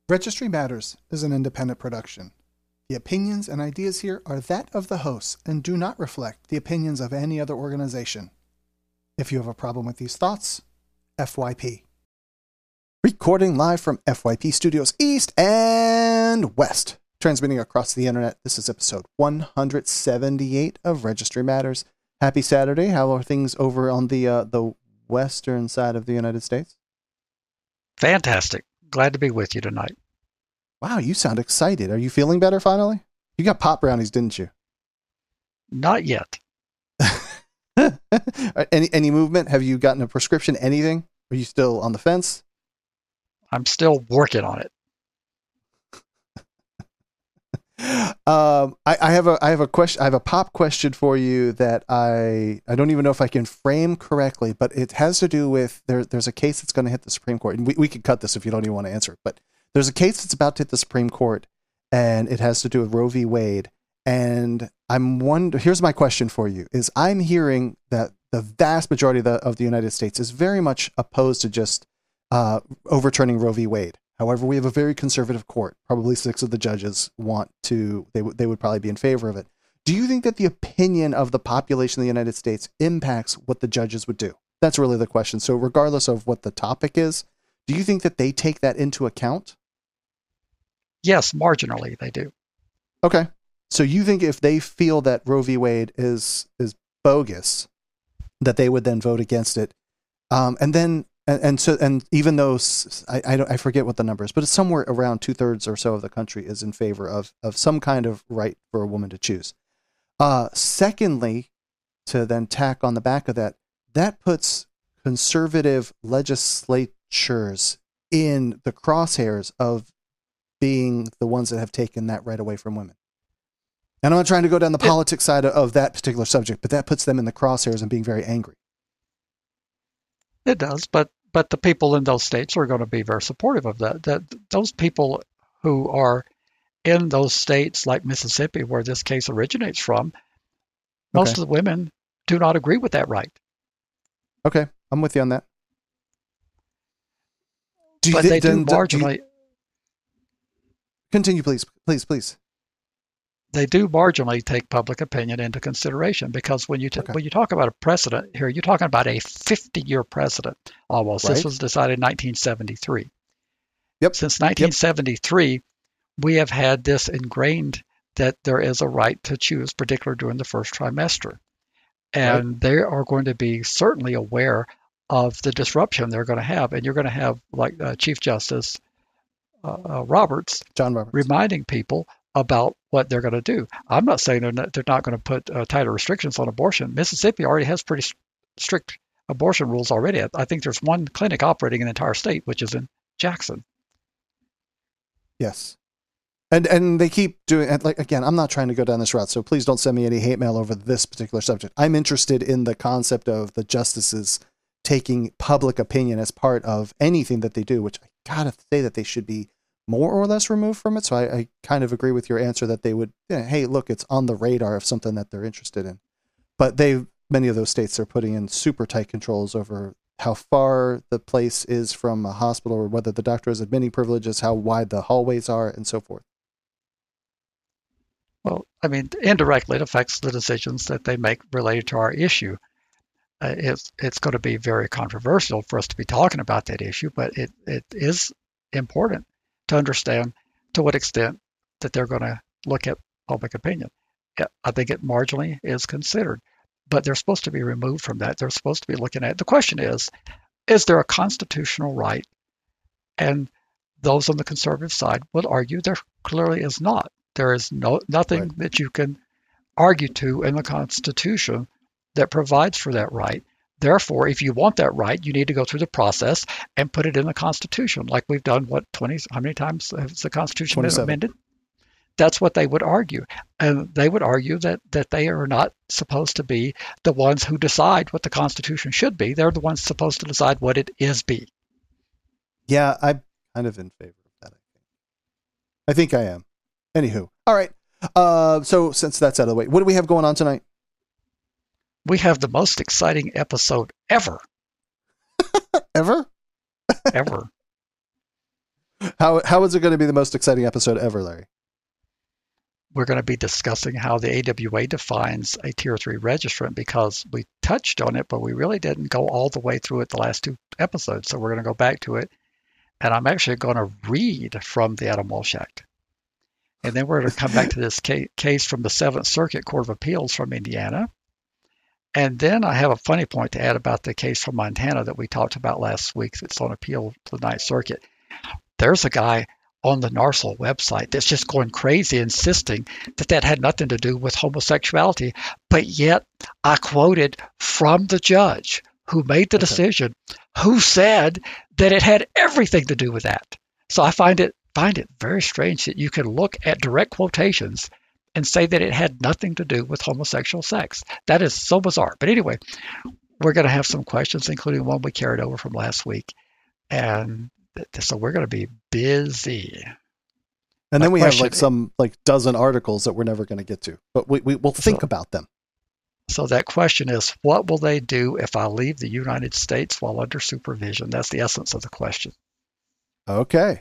Registry Matters is an independent production. The opinions and ideas here are that of the hosts and do not reflect the opinions of any other organization. If you have a problem with these thoughts, FYP. Recording live from FYP Studios East and West. Transmitting across the internet, this is episode 178 of Registry Matters. Happy Saturday. How are things over on the western side of the United States? Fantastic. Glad to be with you tonight. Wow, you sound excited. Are you feeling better finally? You got pop brownies, didn't you? Not yet. Any movement? Have you gotten a prescription? Anything? Are you still on the fence? I'm still working on it. I have a question. I have a pop question for you that I don't even know if I can frame correctly, but it has to do with there's a case that's going to hit the Supreme Court, and we could cut this if you don't even want to answer it. But there's a case that's about to hit the Supreme Court, and it has to do with Roe v. Wade. And here's my question for you: is I'm hearing that the vast majority of the United States is very much opposed to just overturning Roe v. Wade. However, we have a very conservative court. Probably 6 of the judges they would probably be in favor of it. Do you think that the opinion of the population of the United States impacts what the judges would do? That's really the question. So regardless of what the topic is, do you think that they take that into account? Yes, marginally they do. Okay. So you think if they feel that Roe v. Wade is bogus, that they would then vote against it? And even though I forget what the number is, but it's somewhere around 2/3 or so of the country is in favor of some kind of right for a woman to choose. Secondly, to then tack on the back of that, that puts conservative legislatures in the crosshairs of being the ones that have taken that right away from women. And I'm not trying to go down the politics side of that particular subject, but that puts them in the crosshairs and being very angry. It does, but the people in those states are going to be very supportive of that. That those people who are in those states like Mississippi, where this case originates from, most of the women do not agree with that right. Okay, I'm with you on that. They do marginally. Continue, please. They do marginally take public opinion into consideration, because when you talk about a precedent here, you're talking about a 50-year precedent almost. Right. This was decided in 1973. Yep. Since 1973, we have had this ingrained that there is a right to choose, particularly during the first trimester. And they are going to be certainly aware of the disruption they're going to have. And you're going to have, like Chief Justice John Roberts, reminding people about what they're going to do. I'm not saying they're not going to put tighter restrictions on abortion. Mississippi already has pretty strict abortion rules already. I think there's one clinic operating in the entire state, which is in Jackson. Yes. And they keep doing it. Like, again, I'm not trying to go down this route, so please don't send me any hate mail over this particular subject. I'm interested in the concept of the justices taking public opinion as part of anything that they do, which I gotta say that they should be more or less removed from it. So I kind of agree with your answer that they would, hey, look, it's on the radar of something that they're interested in. But many of those states are putting in super tight controls over how far the place is from a hospital, or whether the doctor has admitting privileges, how wide the hallways are, and so forth. Well, I mean, indirectly, it affects the decisions that they make related to our issue. It's going to be very controversial for us to be talking about that issue, but it is important to understand to what extent that they're going to look at public opinion. I think it marginally is considered, but they're supposed to be removed from that. They're supposed to be looking at it. The question is there a constitutional right? And those on the conservative side will argue there clearly is not. There is nothing that you can argue to in the Constitution that provides for that right. Therefore, if you want that right, you need to go through the process and put it in the Constitution, like we've done, how many times has the Constitution 27. been amended? That's what they would argue. And they would argue that they are not supposed to be the ones who decide what the Constitution should be. They're the ones supposed to decide what it is be. Yeah, I'm kind of in favor of that, I think I am. Anywho. All right. So since that's out of the way, what do we have going on tonight? We have the most exciting episode ever. Ever? Ever. How is it going to be the most exciting episode ever, Larry? We're going to be discussing how the AWA defines a Tier 3 registrant because we touched on it, but we really didn't go all the way through it the last two episodes. So we're going to go back to it. And I'm actually going to read from the Adam Walsh Act. And then we're going to come back to this case from the 7th Circuit Court of Appeals from Indiana. And then I have a funny point to add about the case from Montana that we talked about last week that's on appeal to the 9th Circuit. There's a guy on the NARSOL website that's just going crazy, insisting that that had nothing to do with homosexuality. But yet I quoted from the judge who made the decision, who said that it had everything to do with that. So I find it very strange that you can look at direct quotations and say that it had nothing to do with homosexual sex. That is so bizarre. But anyway, we're going to have some questions, including one we carried over from last week. And so we're going to be busy. And then we have some dozen articles that we're never going to get to, but we'll think about them. So that question is, what will they do if I leave the United States while under supervision? That's the essence of the question. Okay.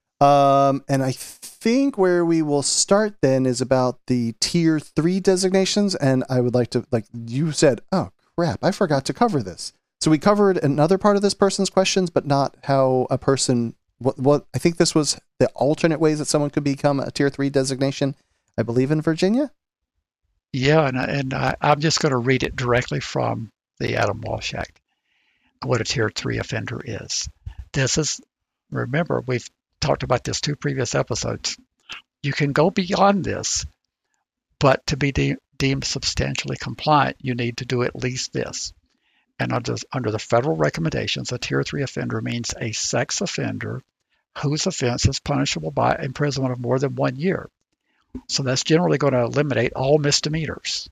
And I think where we will start then is about the Tier 3 designations. And I would like to, like you said, oh crap, I forgot to cover this. So we covered another part of this person's questions, but not how a person, what I think this was the alternate ways that someone could become a Tier 3 designation, I believe in Virginia. Yeah, and I'm just going to read it directly from the Adam Walsh Act, what a Tier 3 offender is. This is, remember, we've talked about this 2 previous episodes. You can go beyond this, but to be deemed substantially compliant, you need to do at least this. And under the federal recommendations, a Tier 3 offender means a sex offender whose offense is punishable by imprisonment of more than 1 year. So that's generally going to eliminate all misdemeanors.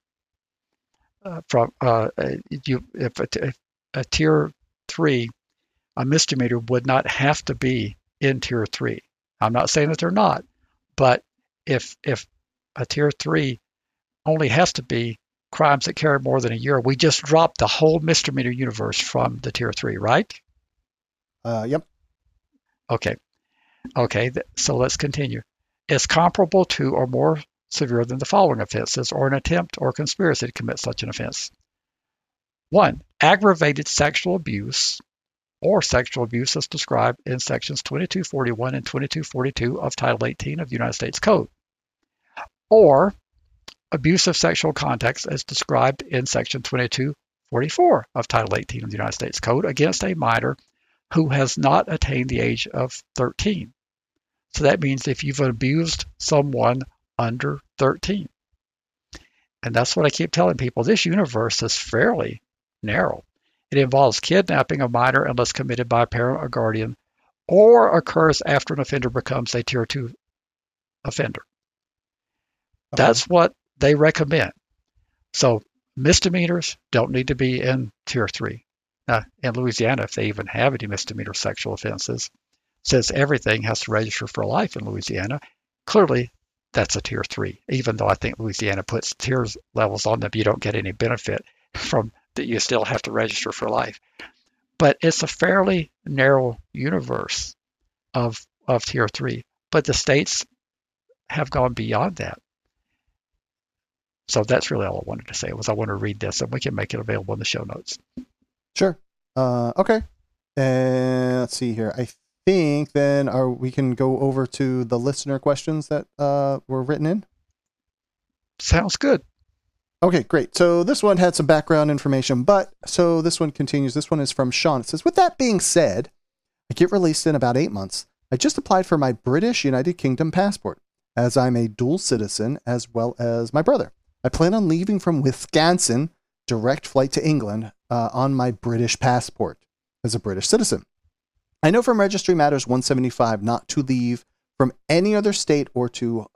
If a Tier 3, a misdemeanor would not have to be in Tier 3. I'm not saying that they're not, but if a Tier 3 only has to be crimes that carry more than a year, we just dropped the whole misdemeanor universe from the Tier 3, right? Yep. Okay, so let's continue. It's comparable to or more severe than the following offenses or an attempt or conspiracy to commit such an offense. 1, aggravated sexual abuse or sexual abuse as described in sections 2241 and 2242 of Title 18 of the United States Code, or abusive sexual context as described in section 2244 of Title 18 of the United States Code against a minor who has not attained the age of 13. So that means if you've abused someone under 13. And that's what I keep telling people. This universe is fairly narrow. It involves kidnapping a minor unless committed by a parent or guardian, or occurs after an offender becomes a Tier 2 offender. Okay. That's what they recommend. So misdemeanors don't need to be in Tier 3. Now, in Louisiana, if they even have any misdemeanor sexual offenses, since everything has to register for life in Louisiana, clearly that's a Tier 3, even though I think Louisiana puts tiers levels on them. You don't get any benefit from that. You still have to register for life. But it's a fairly narrow universe of Tier 3. But the states have gone beyond that. So that's really all I wanted to say was I want to read this, and we can make it available in the show notes. Sure. Okay. And let's see here. I think then we can go over to the listener questions that were written in. Sounds good. Okay, great. So this one had some background information, so this one continues. This one is from Sean. It says, with that being said, I get released in about 8 months. I just applied for my British United Kingdom passport, as I'm a dual citizen as well as my brother. I plan on leaving from Wisconsin, direct flight to England, on my British passport as a British citizen. I know from Registry Matters 175 not to leave from any other state or to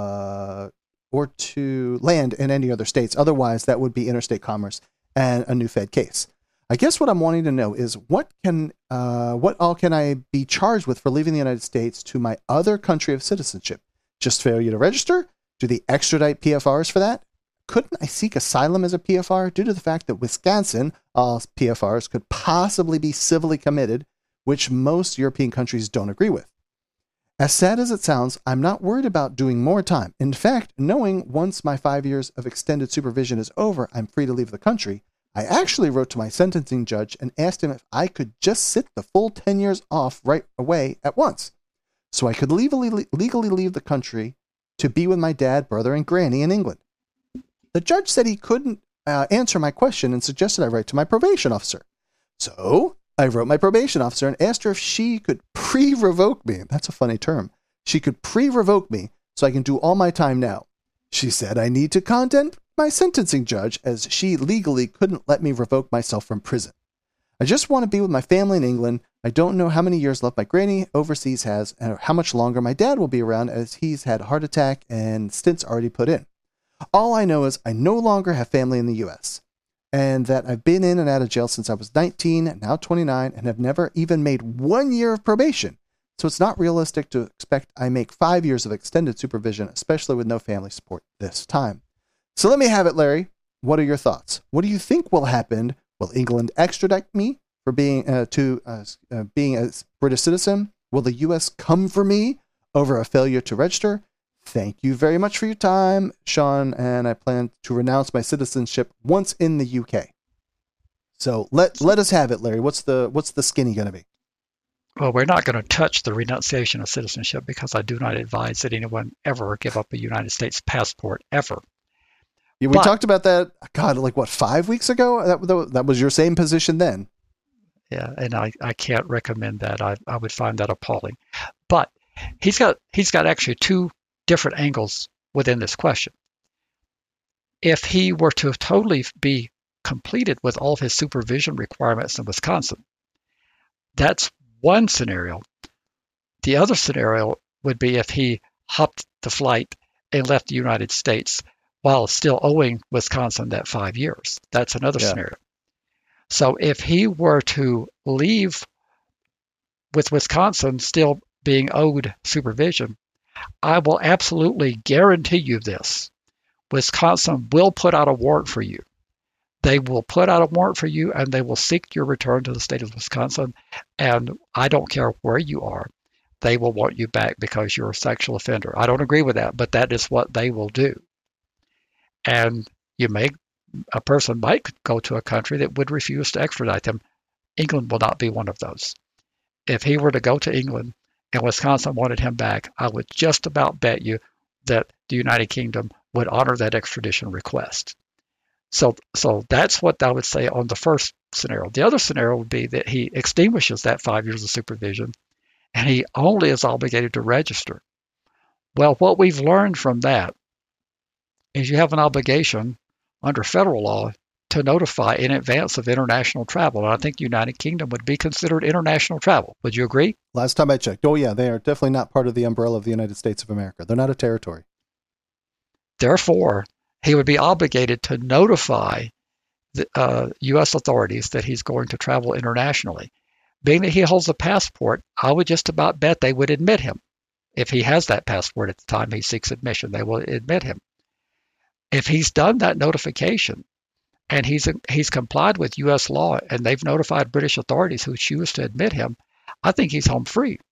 land in any other states. Otherwise, that would be interstate commerce and a new Fed case. I guess what I'm wanting to know is what all can I be charged with for leaving the United States to my other country of citizenship? Just failure to register? Do they extradite PFRs for that? Couldn't I seek asylum as a PFR due to the fact that Wisconsin, all PFRs could possibly be civilly committed, which most European countries don't agree with? As sad as it sounds, I'm not worried about doing more time. In fact, knowing once my 5 years of extended supervision is over, I'm free to leave the country, I actually wrote to my sentencing judge and asked him if I could just sit the full 10 years off right away at once, so I could legally leave the country to be with my dad, brother, and granny in England. The judge said he couldn't answer my question and suggested I write to my probation officer. So I wrote my probation officer and asked her if she could pre-revoke me. That's a funny term. She could pre-revoke me so I can do all my time now. She said I need to contact my sentencing judge as she legally couldn't let me revoke myself from prison. I just want to be with my family in England. I don't know how many years left my granny overseas has and how much longer my dad will be around as he's had a heart attack and stints already put in. All I know is I no longer have family in the U.S. and that I've been in and out of jail since I was 19, now 29, and have never even made 1 year of probation. So it's not realistic to expect I make 5 years of extended supervision, especially with no family support this time. So let me have it, Larry. What are your thoughts? What do you think will happen? Will England extradite me for being a British citizen? Will the U.S. come for me over a failure to register? Thank you very much for your time, Sean, and I plan to renounce my citizenship once in the UK. So let us have it, Larry. What's the skinny going to be? Well, we're not going to touch the renunciation of citizenship because I do not advise that anyone ever give up a United States passport, ever. Yeah, we talked about that, God, 5 weeks ago? That was your same position then. Yeah, and I can't recommend that. I would find that appalling. But he's got actually two different angles within this question. If he were to totally be completed with all of his supervision requirements in Wisconsin, that's one scenario. The other scenario would be if he hopped the flight and left the United States while still owing Wisconsin that 5 years. That's another scenario. So if he were to leave with Wisconsin still being owed supervision, I will absolutely guarantee you this. Wisconsin will put out a warrant for you. They will put out a warrant for you and they will seek your return to the state of Wisconsin. And I don't care where you are. They will want you back because you're a sexual offender. I don't agree with that, but that is what they will do. And a person might go to a country that would refuse to extradite them. England will not be one of those. If he were to go to England and Wisconsin wanted him back, I would just about bet you that the United Kingdom would honor that extradition request. So that's what I would say on the first scenario. The other scenario would be that he extinguishes that 5 years of supervision and he only is obligated to register. Well, what we've learned from that is you have an obligation under federal law to notify in advance of international travel. And I think the United Kingdom would be considered international travel. Would you agree? Last time I checked. Oh, yeah, they are definitely not part of the umbrella of the United States of America. They're not a territory. Therefore, he would be obligated to notify the U.S. authorities that he's going to travel internationally. Being that he holds a passport, I would just about bet they would admit him. If he has that passport at the time he seeks admission, they will admit him. If he's done that notification and he's complied with U.S. law and they've notified British authorities who choose to admit him, I think he's home free.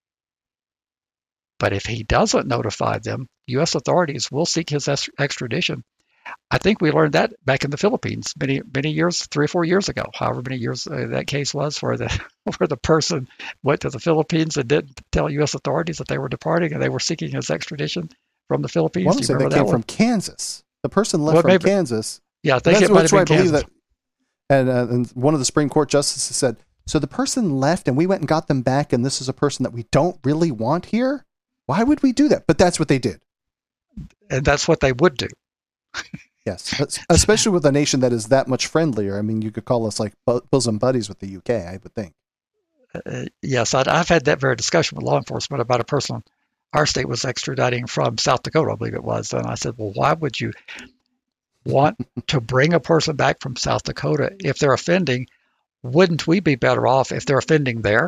But if he doesn't notify them, U.S. authorities will seek his extradition. I think we learned that back in the Philippines many years, 3 or 4 years ago, however many years that case was, where the person went to the Philippines and didn't tell U.S. authorities that they were departing and they were seeking his extradition from the Philippines. Well, they came from Kansas. The person left from Kansas. Yeah, I think it might have been Kansas. That. And one of the Supreme Court justices said, so the person left and we went and got them back and this is a person that we don't really want here? Why would we do that? But that's what they did. And that's what they would do. Yes, especially with a nation that is that much friendlier. I mean, you could call us like bosom buddies with the UK, I would think. Yes, I've had that very discussion with law enforcement about a person our state was extraditing from South Dakota, I believe it was. And I said, well, why would you want to bring a person back from South Dakota if they're offending? Wouldn't we be better off if they're offending there?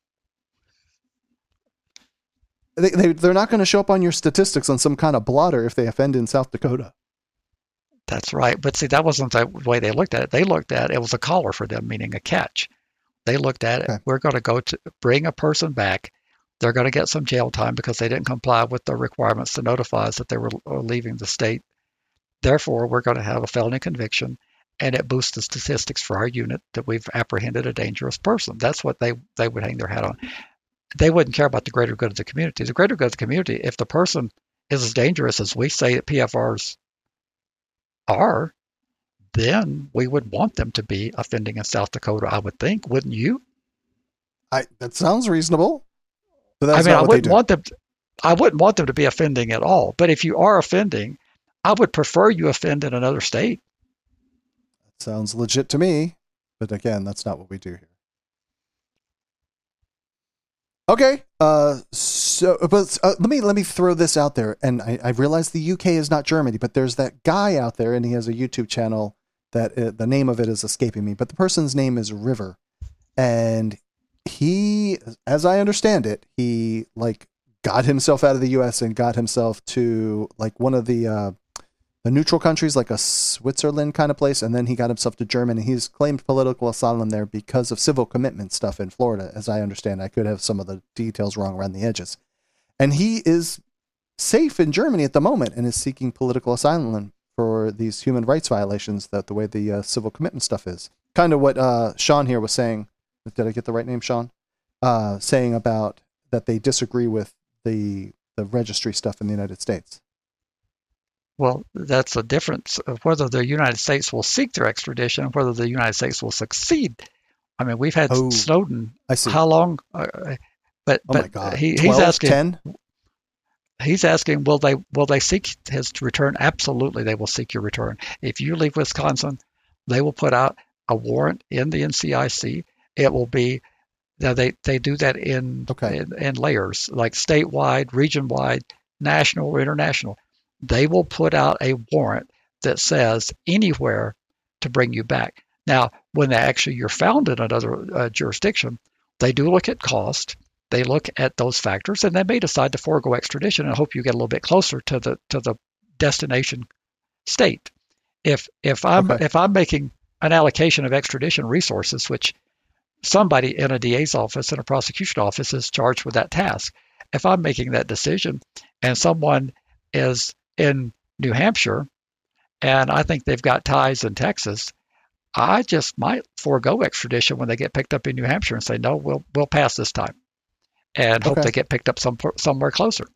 They're not going to show up on your statistics on some kind of blotter if they offend in South Dakota. That's right. But see, that wasn't the way they looked at it. They looked at it was a collar for them, meaning a catch. They looked at it. Okay. We're going to bring a person back They're going to get some jail time because they didn't comply with the requirements to notify us that they were leaving the state. Therefore, we're going to have a felony conviction, and it boosts the statistics for our unit that we've apprehended a dangerous person. That's what they would hang their hat on. They wouldn't care about the greater good of the community. The greater good of the community, if the person is as dangerous as we say that PFRs are, then we would want them to be offending in South Dakota, I would think, wouldn't you? That sounds reasonable. But that's I mean, not I what wouldn't they do. want them. I wouldn't want them to be offending at all. But if you are offending, I would prefer you offend in another state. Sounds legit to me, but again, that's not what we do here. Okay, let me throw this out there, and I realize the UK is not Germany, but there's that guy out there, and he has a YouTube channel that the name of it is escaping me, but the person's name is River, and he, as I understand it, he like got himself out of the US and got himself to like one of the neutral countries, like a Switzerland kind of place, and then he got himself to Germany. He's claimed political asylum there because of civil commitment stuff in Florida, as I understand. I could have some of the details wrong around the edges. And he is safe in Germany at the moment and is seeking political asylum for these human rights violations, that the way the civil commitment stuff is. Kind of what Sean here was saying. Did I get the right name, Sean? Saying about that they disagree with the registry stuff in the United States. Well, that's a difference of whether the United States will seek their extradition and whether the United States will succeed. I mean, we've had Snowden. I see. How long? But my God. He's 12, asking. 10? He's asking, will they seek his return? Absolutely, they will seek your return. If you leave Wisconsin, they will put out a warrant in the NCIC. It will be. They do that in layers, like statewide, region-wide, national, or international. They will put out a warrant that says anywhere to bring you back. Now, when you're found in another jurisdiction, they do look at cost. They look at those factors, and they may decide to forego extradition and hope you get a little bit closer to the destination state. If I'm making an allocation of extradition resources, which somebody in a DA's office and a prosecution office is charged with that task, if I'm making that decision and someone is in New Hampshire, and I think they've got ties in Texas, I just might forego extradition when they get picked up in New Hampshire and say, no, we'll pass this time, and hope they get picked up somewhere closer.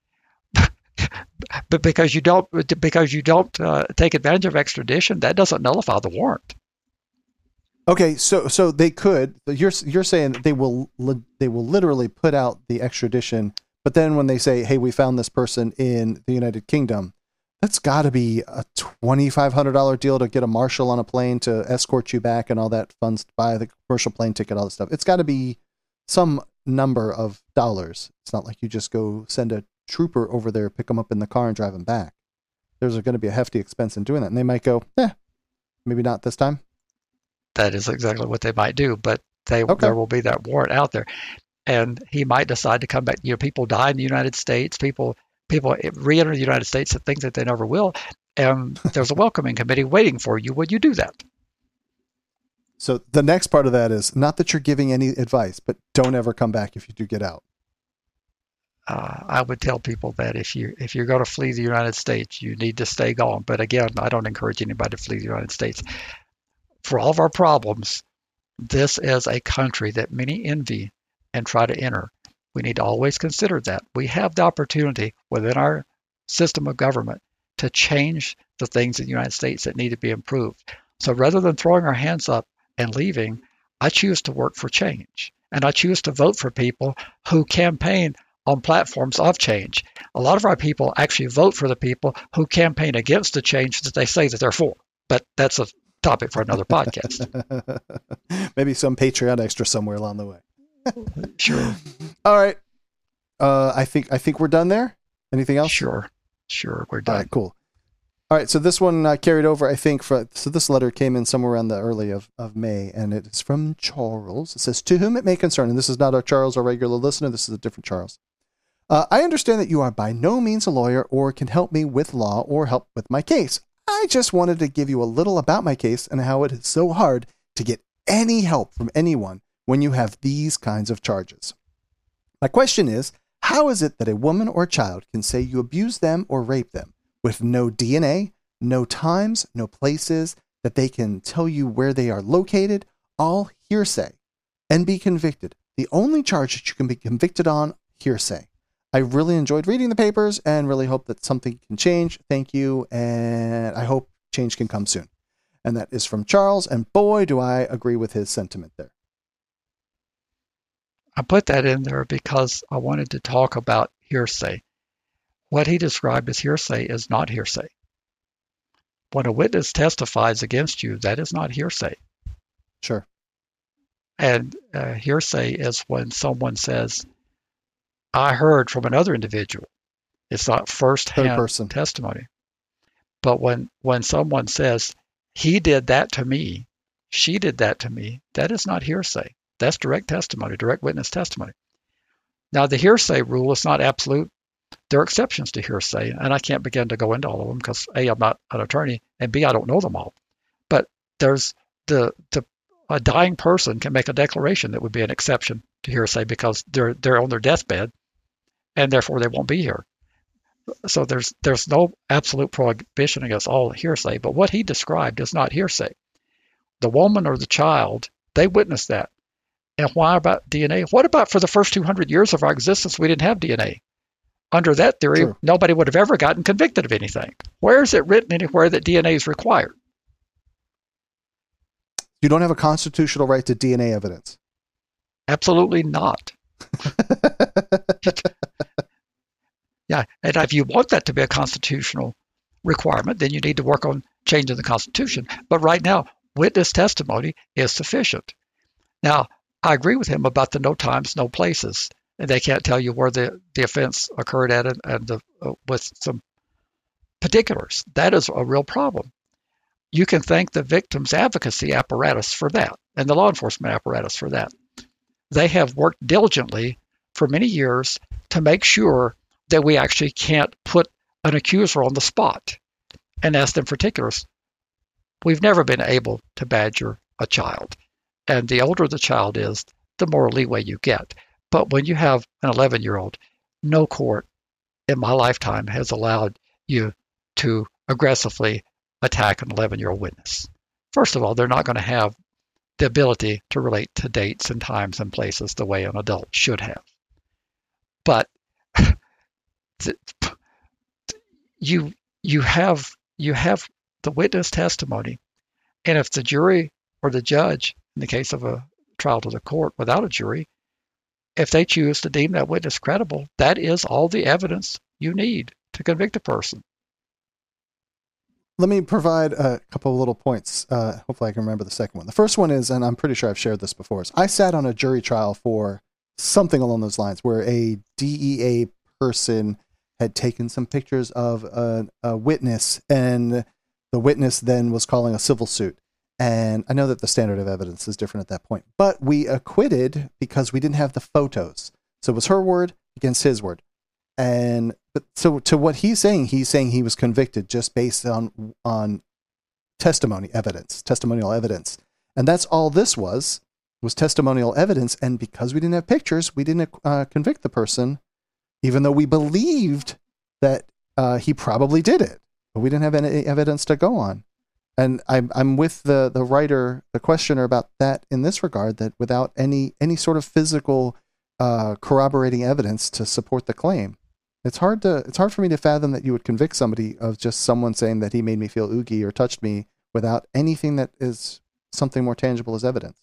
But because you don't take advantage of extradition, that doesn't nullify the warrant. Okay, so they could. You're saying that they will literally put out the extradition. But then when they say, hey, we found this person in the United Kingdom, that's got to be a $2,500 deal to get a marshal on a plane to escort you back and all that funds, buy the commercial plane ticket, all this stuff. It's got to be some number of dollars. It's not like you just go send a trooper over there, pick them up in the car and drive them back. There's going to be a hefty expense in doing that. And they might go, maybe not this time. That is exactly what they might do. But there will be that warrant out there. And he might decide to come back. People die in the United States. People re-enter the United States and think that they never will. And there's a welcoming committee waiting for you. Would you do that? So the next part of that is not that you're giving any advice, but don't ever come back if you do get out. I would tell people that if you're going to flee the United States, you need to stay gone. But again, I don't encourage anybody to flee the United States. For all of our problems, this is a country that many envy and try to enter. We need to always consider that. We have the opportunity within our system of government to change the things in the United States that need to be improved. So rather than throwing our hands up and leaving, I choose to work for change. And I choose to vote for people who campaign on platforms of change. A lot of our people actually vote for the people who campaign against the change that they say that they're for. But that's a topic for another podcast. Maybe some Patreon extra somewhere along the way. Sure. All right. I think we're done there. Anything else? Sure, we're done. All right, cool. All right, so this one carried over, I think, so this letter came in somewhere around the early of May, and it is from Charles. It says, to whom it may concern, and this is not our Charles, our regular listener, this is a different Charles. I understand that you are by no means a lawyer or can help me with law or help with my case. I just wanted to give you a little about my case and how it is so hard to get any help from anyone when you have these kinds of charges. My question is, how is it that a woman or child can say you abused them or raped them with no DNA, no times, no places, that they can tell you where they are located, all hearsay, and be convicted? The only charge that you can be convicted on, hearsay. I really enjoyed reading the papers and really hope that something can change. Thank you, and I hope change can come soon. And that is from Charles, and boy, do I agree with his sentiment there. I put that in there because I wanted to talk about hearsay. What he described as hearsay is not hearsay. When a witness testifies against you, that is not hearsay. Sure. And hearsay is when someone says, I heard from another individual. It's not first-hand testimony. But when someone says, he did that to me, she did that to me, that is not hearsay. That's direct testimony, direct witness testimony. Now, the hearsay rule is not absolute. There are exceptions to hearsay, and I can't begin to go into all of them because A, I'm not an attorney, and B, I don't know them all. But there's a dying person can make a declaration that would be an exception to hearsay because they're on their deathbed, and therefore they won't be here. So there's no absolute prohibition against all hearsay, but what he described is not hearsay. The woman or the child, they witnessed that. And why about DNA? What about for the first 200 years of our existence, we didn't have DNA? Under that theory, True. Nobody would have ever gotten convicted of anything. Where is it written anywhere that DNA is required? You don't have a constitutional right to DNA evidence. Absolutely not. Yeah, and if you want that to be a constitutional requirement, then you need to work on changing the Constitution. But right now, witness testimony is sufficient. Now, I agree with him about the no times, no places. And they can't tell you where the offense occurred at and with some particulars. That is a real problem. You can thank the victim's advocacy apparatus for that and the law enforcement apparatus for that. They have worked diligently for many years to make sure that we actually can't put an accuser on the spot and ask them particulars. We've never been able to badger a child. And the older the child is, the more leeway you get. But when you have an 11-year-old, no court in my lifetime has allowed you to aggressively attack an 11-year-old witness. First of all, they're not going to have the ability to relate to dates and times and places the way an adult should have. But you have the witness testimony, and if the jury or the judge, in the case of a trial to the court without a jury, if they choose to deem that witness credible, that is all the evidence you need to convict a person. Let me provide a couple of little points. Hopefully I can remember the second one. The first one is, and I'm pretty sure I've shared this before, is I sat on a jury trial for something along those lines where a DEA person had taken some pictures of a witness, and the witness then was calling a civil suit. And I know that the standard of evidence is different at that point, but we acquitted because we didn't have the photos. So it was her word against his word. But to what he's saying he was convicted just based on testimonial evidence. And that's all this was testimonial evidence. And because we didn't have pictures, we didn't convict the person, even though we believed that he probably did it, but we didn't have any evidence to go on. And I'm with the writer, the questioner, about that in this regard, that without any sort of physical corroborating evidence to support the claim, it's hard for me to fathom that you would convict somebody of just someone saying that he made me feel oogie or touched me without anything that is something more tangible as evidence.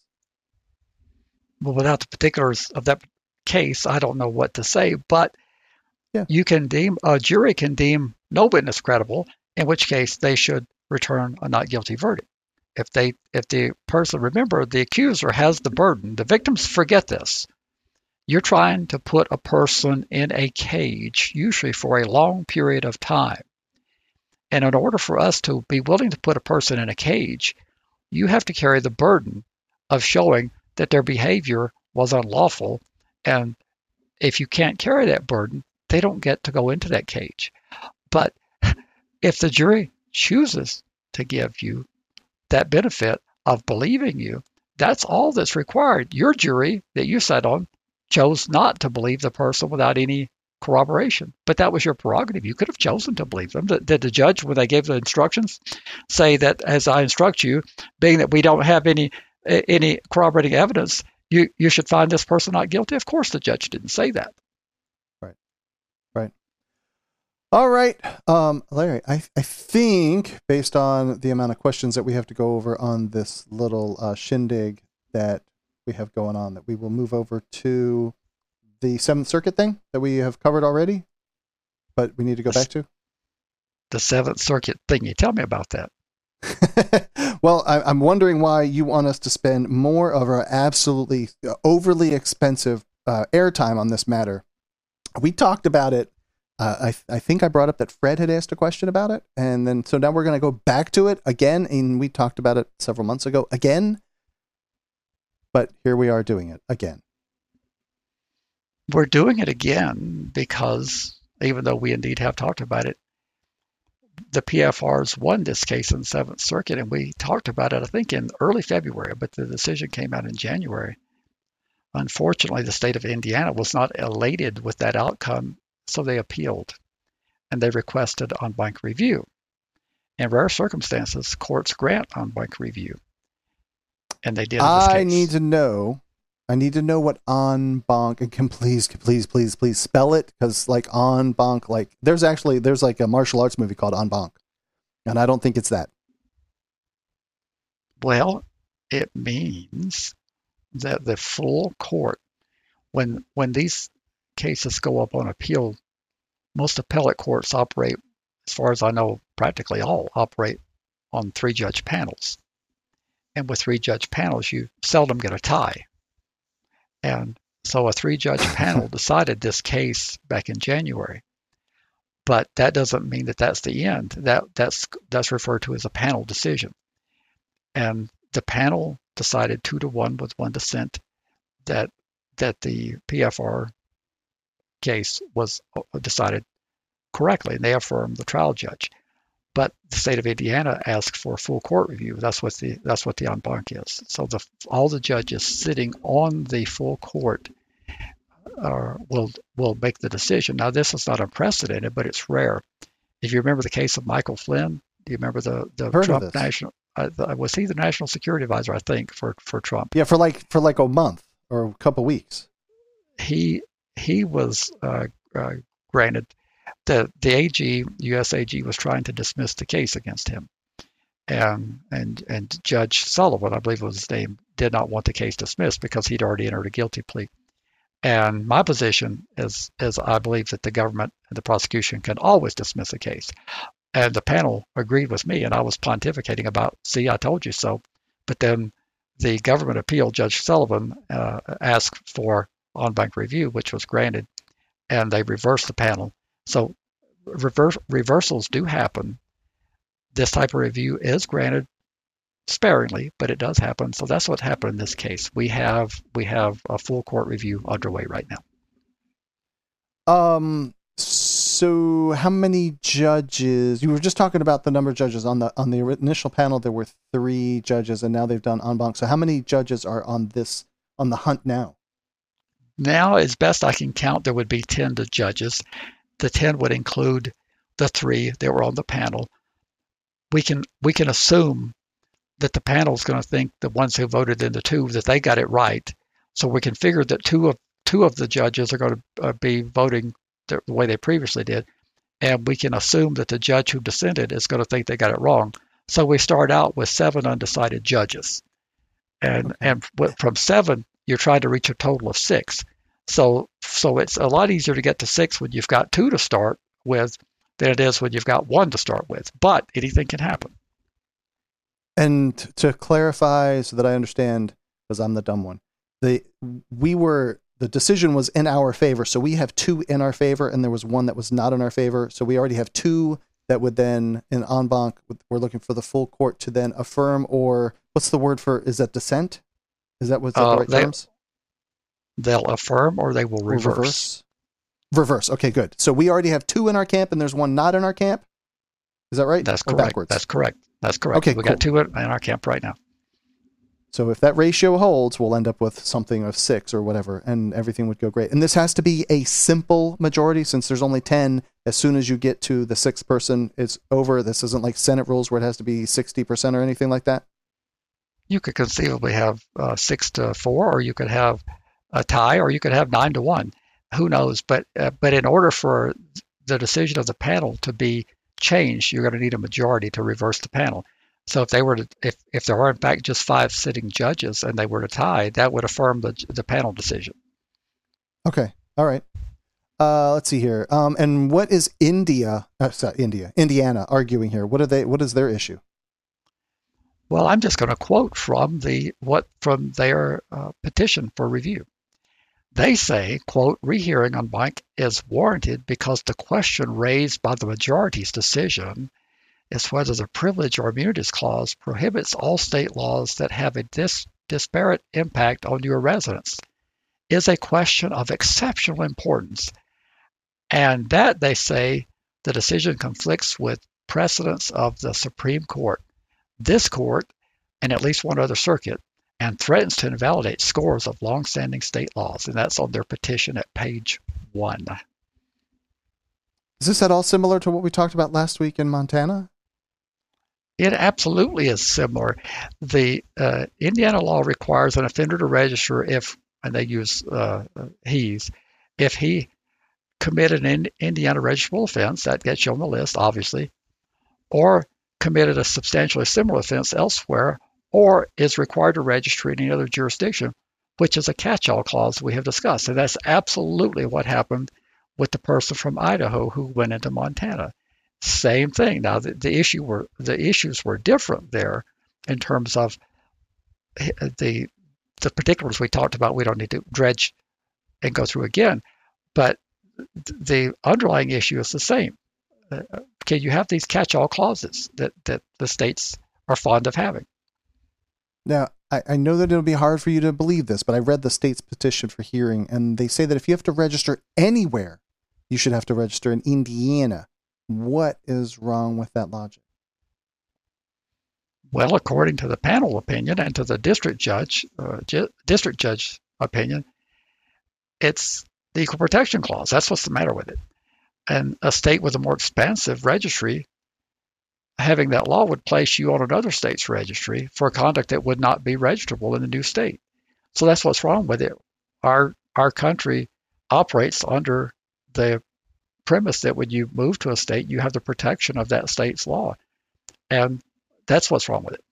Well, without the particulars of that case, I don't know what to say, but yeah. A jury can deem no witness credible, in which case they should return a not guilty verdict. If the person, remember, the accuser has the burden. The victims forget this. You're trying to put a person in a cage, usually for a long period of time. And in order for us to be willing to put a person in a cage, you have to carry the burden of showing that their behavior was unlawful. And if you can't carry that burden, they don't get to go into that cage. But if the jury chooses to give you that benefit of believing you, that's all that's required. Your jury that you sat on chose not to believe the person without any corroboration. But that was your prerogative. You could have chosen to believe them. Did the judge, when they gave the instructions, say that, as I instruct you, being that we don't have any corroborating evidence, you should find this person not guilty? Of course the judge didn't say that. Right. All right, Larry, I think based on the amount of questions that we have to go over on this little shindig that we have going on, that we will move over to the Seventh Circuit thing that we have covered already, but we need to go back to. The Seventh Circuit thing. You tell me about that. Well, I'm wondering why you want us to spend more of our absolutely overly expensive airtime on this matter. We talked about it. I think I brought up that Fred had asked a question about it, and then so now we're going to go back to it again, and we talked about it several months ago again, but here we are doing it again. We're doing it again because even though we indeed have talked about it, the PFRs won this case in the Seventh Circuit, and we talked about it, I think, in early February, but the decision came out in January. Unfortunately, the state of Indiana was not elated with that outcome, so they appealed, and they requested en banc review. In rare circumstances, courts grant en banc review, and they did in this case. I need to know what en banc, and can please spell it, because like en banc, like there's like a martial arts movie called En Banc, and I don't think it's that. Well, it means that the full court, when these cases go up on appeal, most appellate courts operate, as far as I know, practically all operate on 3-judge panels. And with 3-judge panels, you seldom get a tie. And so a 3-judge panel decided this case back in January. But that doesn't mean that that's the end. That's referred to as a panel decision. And the panel decided 2-1 with 1 dissent that the PFR case was decided correctly, and they affirmed the trial judge. But the state of Indiana asked for a full court review. That's what the en banc is. So all the judges sitting on the full court will make the decision. Now, this is not unprecedented, but it's rare. If you remember the case of Michael Flynn, do you remember the Trump national? Was he the national security advisor? I think for Trump. Yeah, for like a month or a couple weeks. He was granted. The AG, U.S. AG, was trying to dismiss the case against him, and Judge Sullivan, I believe was his name, did not want the case dismissed because he'd already entered a guilty plea. And my position is I believe that the government and the prosecution can always dismiss a case. And the panel agreed with me, and I was pontificating about, see, I told you so. But then the government appeal, Judge Sullivan asked for en banc review, which was granted, and they reversed the panel. So reversals do happen. This type of review is granted sparingly, but it does happen. So that's what happened in this case. We have a full court review underway right now. So how many judges? You were just talking about the number of judges on the initial panel. There were 3 judges, and now they've done en banc. So how many judges are on the hunt now? Now, as best I can count, there would be 10 judges. The 10 would include the 3 that were on the panel. We can assume that the panel is going to think the ones who voted in the 2 that they got it right. So we can figure that two of the judges are going to be voting the way they previously did, and we can assume that the judge who dissented is going to think they got it wrong. So we start out with 7 undecided judges, and from 7 you're trying to reach a total of 6. So it's a lot easier to get to 6 when you've got 2 to start with than it is when you've got 1 to start with. But anything can happen. And to clarify, so that I understand, because I'm the dumb one, the decision was in our favor. So we have 2 in our favor, and there was 1 that was not in our favor. So we already have 2 that would then, in en banc, we're looking for the full court to then affirm, or what's the word for? Is that dissent? Is that what's the right terms? They'll affirm, or they will reverse. Reverse. Okay, good. So we already have 2 in our camp, and there's 1 not in our camp. Is that right? That's correct. That's correct. Okay, we got 2 in our camp right now. So if that ratio holds, we'll end up with something of 6 or whatever, and everything would go great. And this has to be a simple majority since there's only 10. As soon as you get to the 6th person, it's over. This isn't like Senate rules where it has to be 60% or anything like that. You could conceivably have 6-4, or you could have a tie, or you could have 9-1. Who knows? But in order for the decision of the panel to be changed, you're going to need a majority to reverse the panel. So if there are in fact just 5 sitting judges and they were to tie, that would affirm the panel decision. Okay. All right. Let's see here. And what is Indiana arguing here? What is their issue? Well, I'm just going to quote from their petition for review. They say, quote, rehearing en banc is warranted because the question raised by the majority's decision is whether the Privilege or Immunities Clause prohibits all state laws that have a disparate impact on your residents, is a question of exceptional importance, and that, they say, the decision conflicts with precedents of the Supreme Court, this court, and at least one other circuit, and threatens to invalidate scores of longstanding state laws. And that's on their petition at page 1. Is this at all similar to what we talked about last week in Montana? It absolutely is similar. The Indiana law requires an offender to register if, and they use if he committed an Indiana registrable offense, that gets you on the list, obviously, or committed a substantially similar offense elsewhere, or is required to register in any other jurisdiction, which is a catch-all clause we have discussed. And that's absolutely what happened with the person from Idaho who went into Montana. Same thing. Now, the issues were different there in terms of the particulars we talked about. We don't need to dredge and go through again, but the underlying issue is the same. Okay, you have these catch-all clauses that the states are fond of having. Now, I know that it'll be hard for you to believe this, but I read the state's petition for hearing, and they say that if you have to register anywhere, you should have to register in Indiana. What is wrong with that logic? Well, according to the panel opinion and to the district judge opinion, it's the Equal Protection Clause. That's what's the matter with it. And a state with a more expansive registry, having that law would place you on another state's registry for conduct that would not be registrable in the new state. So that's what's wrong with it. Our country operates under the premise that when you move to a state, you have the protection of that state's law. And that's what's wrong with it.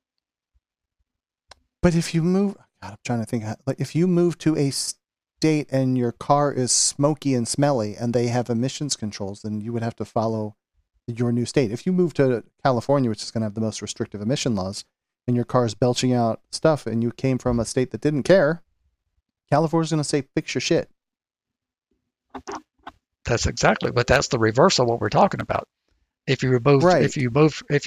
But if you move, God, I'm trying to think, like if you move to a state and your car is smoky and smelly and they have emissions controls, then you would have to follow your new state. If you move to California, which is going to have the most restrictive emission laws, and your car is belching out stuff and you came from a state that didn't care, California's going to say, fix your shit. That's exactly, but that's the reverse of what we're talking about. If you remove, right. if you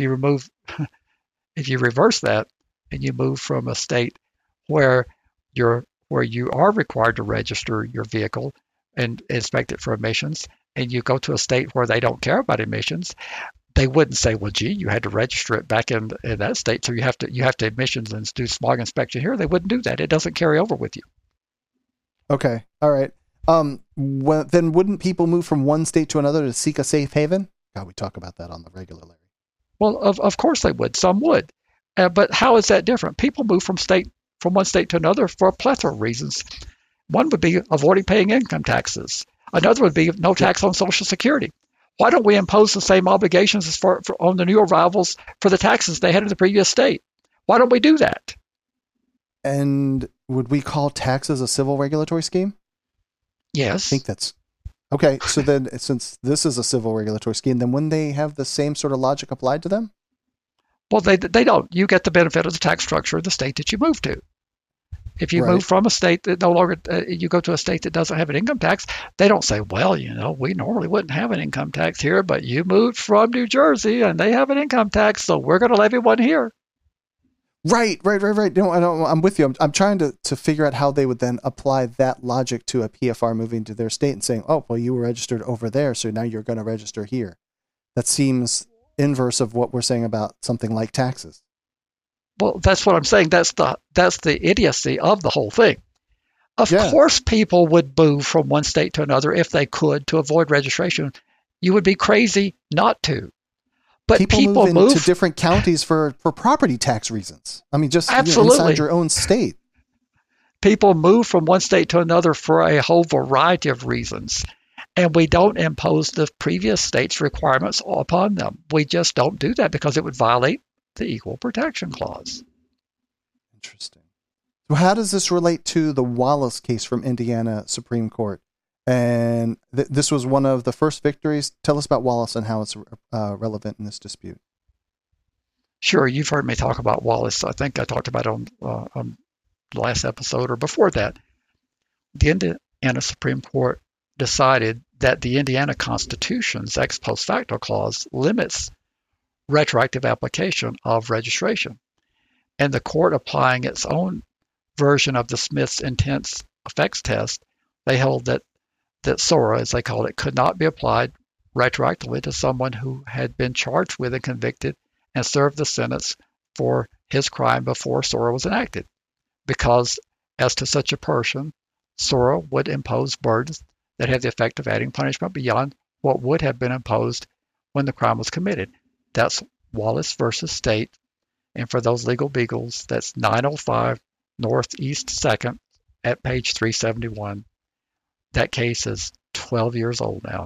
reverse that and you move from a state where you are required to register your vehicle and inspect it for emissions, and you go to a state where they don't care about emissions, they wouldn't say, well, gee, you had to register it back in that state, so you have to emissions and do smog inspection here. They wouldn't do that. It doesn't carry over with you. Okay. All right. Then wouldn't people move from one state to another to seek a safe haven? God, we talk about that on the regular, Larry. Well, of course they would. Some would. But how is that different? People move from one state to another for a plethora of reasons. One would be avoiding paying income taxes. Another would be no tax on Social Security. Why don't we impose the same obligations as on the new arrivals for the taxes they had in the previous state? Why don't we do that? And would we call taxes a civil regulatory scheme? Yes. I think that's okay. So then, since this is a civil regulatory scheme, then wouldn't they have the same sort of logic applied to them? Well, they don't. You get the benefit of the tax structure of the state that you move to. If you move from a state that no longer, you go to a state that doesn't have an income tax, they don't say, well, we normally wouldn't have an income tax here, but you moved from New Jersey and they have an income tax, so we're going to levy one here. Right. No, I'm with you. I'm trying to figure out how they would then apply that logic to a PFR moving to their state and saying, oh, well, you were registered over there, so now you're going to register here. That seems inverse of what we're saying about something like taxes. Well, that's what I'm saying. That's the idiocy of the whole thing. Of Yeah. course, people would move from one state to another if they could to avoid registration. You would be crazy not to. But People move people into move different counties for property tax reasons. I mean, just inside absolutely. your own state. People move from one state to another for a whole variety of reasons. And we don't impose the previous state's requirements upon them. We just don't do that because it would violate the Equal Protection Clause. Interesting. So how does this relate to the Wallace case from Indiana Supreme Court? And this was one of the first victories. Tell us about Wallace and how it's relevant in this dispute. Sure, you've heard me talk about Wallace. I think I talked about it on the last episode or before that. The Indiana Supreme Court decided that the Indiana Constitution's ex post facto clause limits retroactive application of registration. And the court, applying its own version of the Smith's intense effects test, they held that SORA, as they called it, could not be applied retroactively to someone who had been charged with and convicted and served the sentence for his crime before SORA was enacted, because as to such a person, SORA would impose burdens that have the effect of adding punishment beyond what would have been imposed when the crime was committed. That's Wallace versus State. And for those legal beagles, that's 905 Northeast 2nd at page 371. That case is 12 years old now.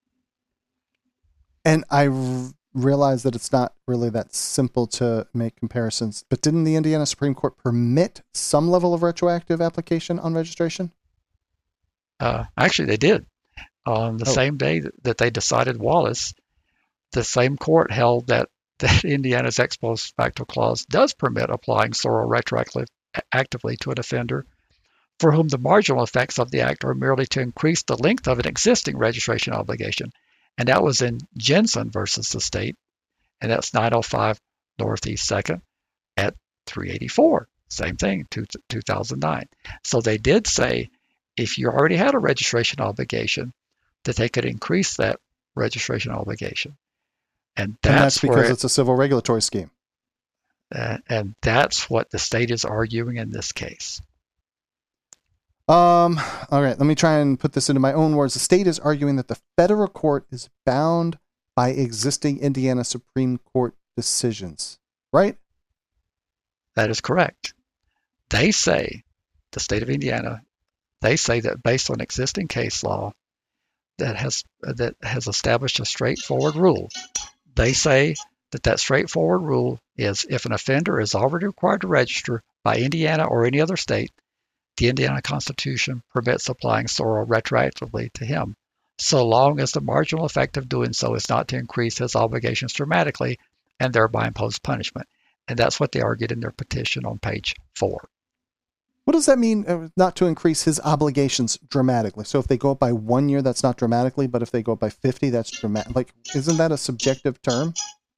And I realize that it's not really that simple to make comparisons, but didn't the Indiana Supreme Court permit some level of retroactive application on registration? Actually, they did. On the same day that they decided Wallace, the same court held that Indiana's ex post facto clause does permit applying SORA retroactively to an offender for whom the marginal effects of the act are merely to increase the length of an existing registration obligation. And that was in Jensen versus the state, and that's 905 Northeast 2nd at 384. Same thing, 2009. So they did say if you already had a registration obligation, that they could increase that registration obligation. And that's because it's a civil regulatory scheme. And that's what the state is arguing in this case. All right, let me try and put this into my own words. The state is arguing that the federal court is bound by existing Indiana Supreme Court decisions, right? That is correct. They say, the state of Indiana, they say that based on existing case law that has established a straightforward rule, they say that straightforward rule is if an offender is already required to register by Indiana or any other state, the Indiana Constitution permits applying SORA retroactively to him, so long as the marginal effect of doing so is not to increase his obligations dramatically and thereby impose punishment. And that's what they argued in their petition on page 4. What does that mean, not to increase his obligations dramatically? So if they go up by 1 year, that's not dramatically, but if they go up by 50, that's dramatic. Like, isn't that a subjective term?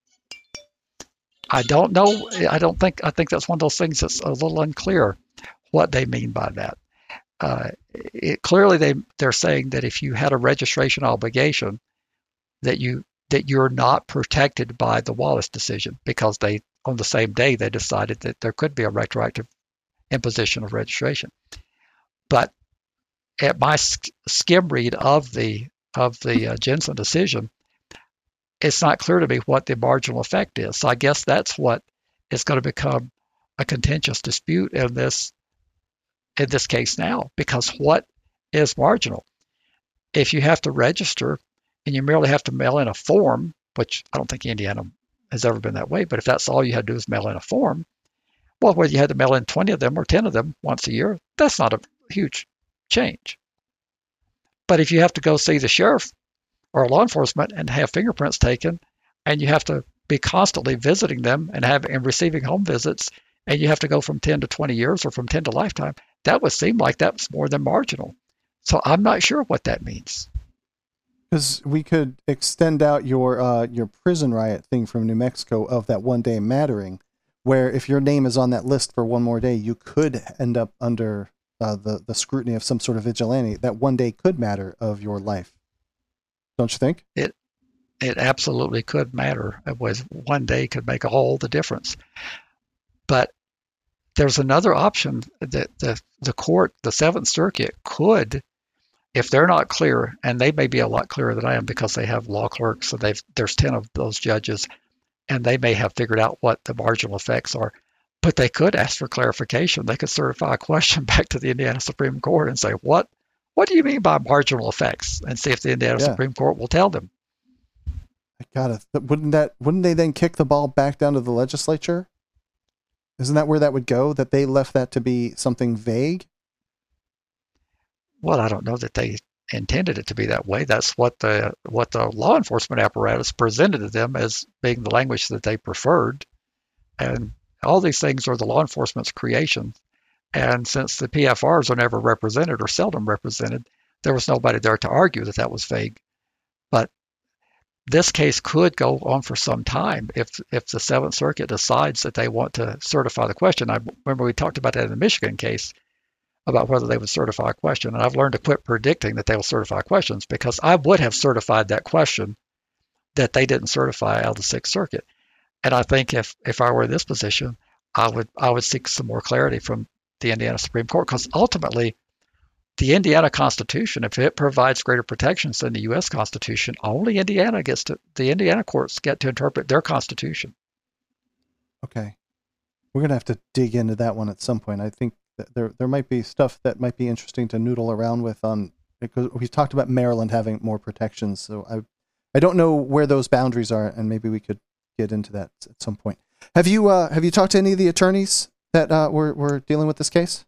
I don't know. I think that's one of those things that's a little unclear what they mean by that. Clearly they're saying that if you had a registration obligation, that you're not protected by the Wallace decision, because on the same day they decided that there could be a retroactive imposition of registration. But at my skim read of the Jensen decision, it's not clear to me what the marginal effect is. So I guess that's what is going to become a contentious dispute in this case now, because what is marginal? If you have to register and you merely have to mail in a form, which I don't think Indiana has ever been that way, but if that's all you had to do is mail in a form, well, whether you had to mail in 20 of them or 10 of them once a year, that's not a huge change. But if you have to go see the sheriff or law enforcement and have fingerprints taken, and you have to be constantly visiting them and receiving home visits, and you have to go from 10 to 20 years or from 10 to lifetime, that would seem like that's more than marginal. So I'm not sure what that means. Because we could extend out your prison riot thing from New Mexico of that 1 day mattering, where if your name is on that list for 1 more day, you could end up under the scrutiny of some sort of vigilante. That 1 day could matter of your life. Don't you think? It absolutely could matter. It was 1 day could make all the difference. But there's another option that the court, the Seventh Circuit, could, if they're not clear, and they may be a lot clearer than I am because they have law clerks, so there's 10 of those judges, and they may have figured out what the marginal effects are. But they could ask for clarification. They could certify a question back to the Indiana Supreme Court and say, what do you mean by marginal effects? And see if the Indiana Supreme Court will tell them. Wouldn't they then kick the ball back down to the legislature? Isn't that where that would go? That they left that to be something vague? Well, I don't know that they intended it to be that way. That's what the law enforcement apparatus presented to them as being the language that they preferred. And all these things are the law enforcement's creation. And since the PFRs are never represented or seldom represented, there was nobody there to argue that that was vague. But this case could go on for some time if the Seventh Circuit decides that they want to certify the question. I remember we talked about that in the Michigan case about whether they would certify a question. And I've learned to quit predicting that they will certify questions, because I would have certified that question that they didn't certify out of the Sixth Circuit. And I think if I were in this position, I would seek some more clarity from the Indiana Supreme Court, because ultimately the Indiana Constitution, if it provides greater protections than the U.S. Constitution, only the Indiana courts get to interpret their Constitution. Okay. We're going to have to dig into that one at some point. I think that there might be stuff that might be interesting to noodle around with because we talked about Maryland having more protections. So I don't know where those boundaries are, and maybe we could get into that at some point. Have you talked to any of the attorneys that were dealing with this case?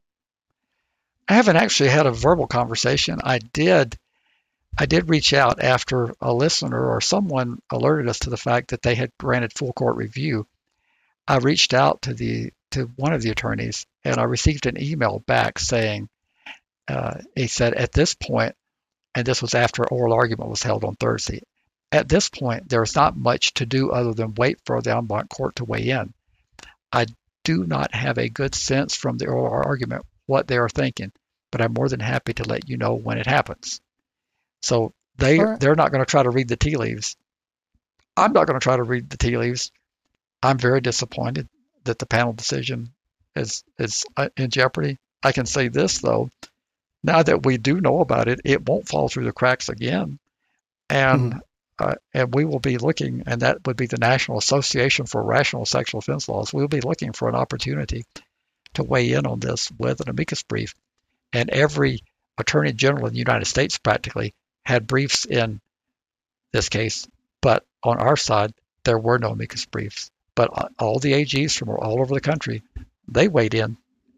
I haven't actually had a verbal conversation. I did reach out after a listener or someone alerted us to the fact that they had granted full court review. I reached out to one of the attorneys, and I received an email back saying, he said, at this point, and this was after oral argument was held on Thursday, at this point, there's not much to do other than wait for the en banc court to weigh in. I do not have a good sense from the oral argument what they are thinking, but I'm more than happy to let you know when it happens. So they're not going to try to read the tea leaves. I'm not going to try to read the tea leaves. I'm very disappointed that the panel decision is in jeopardy. I can say this, though. Now that we do know about it, it won't fall through the cracks again. And and we will be looking, and that would be the National Association for Rational Sexual Offense Laws. We'll be looking for an opportunity to weigh in on this with an amicus brief. And every attorney general in the United States practically had briefs in this case. But on our side, there were no amicus briefs. But all the AGs from all over the country, they weighed in.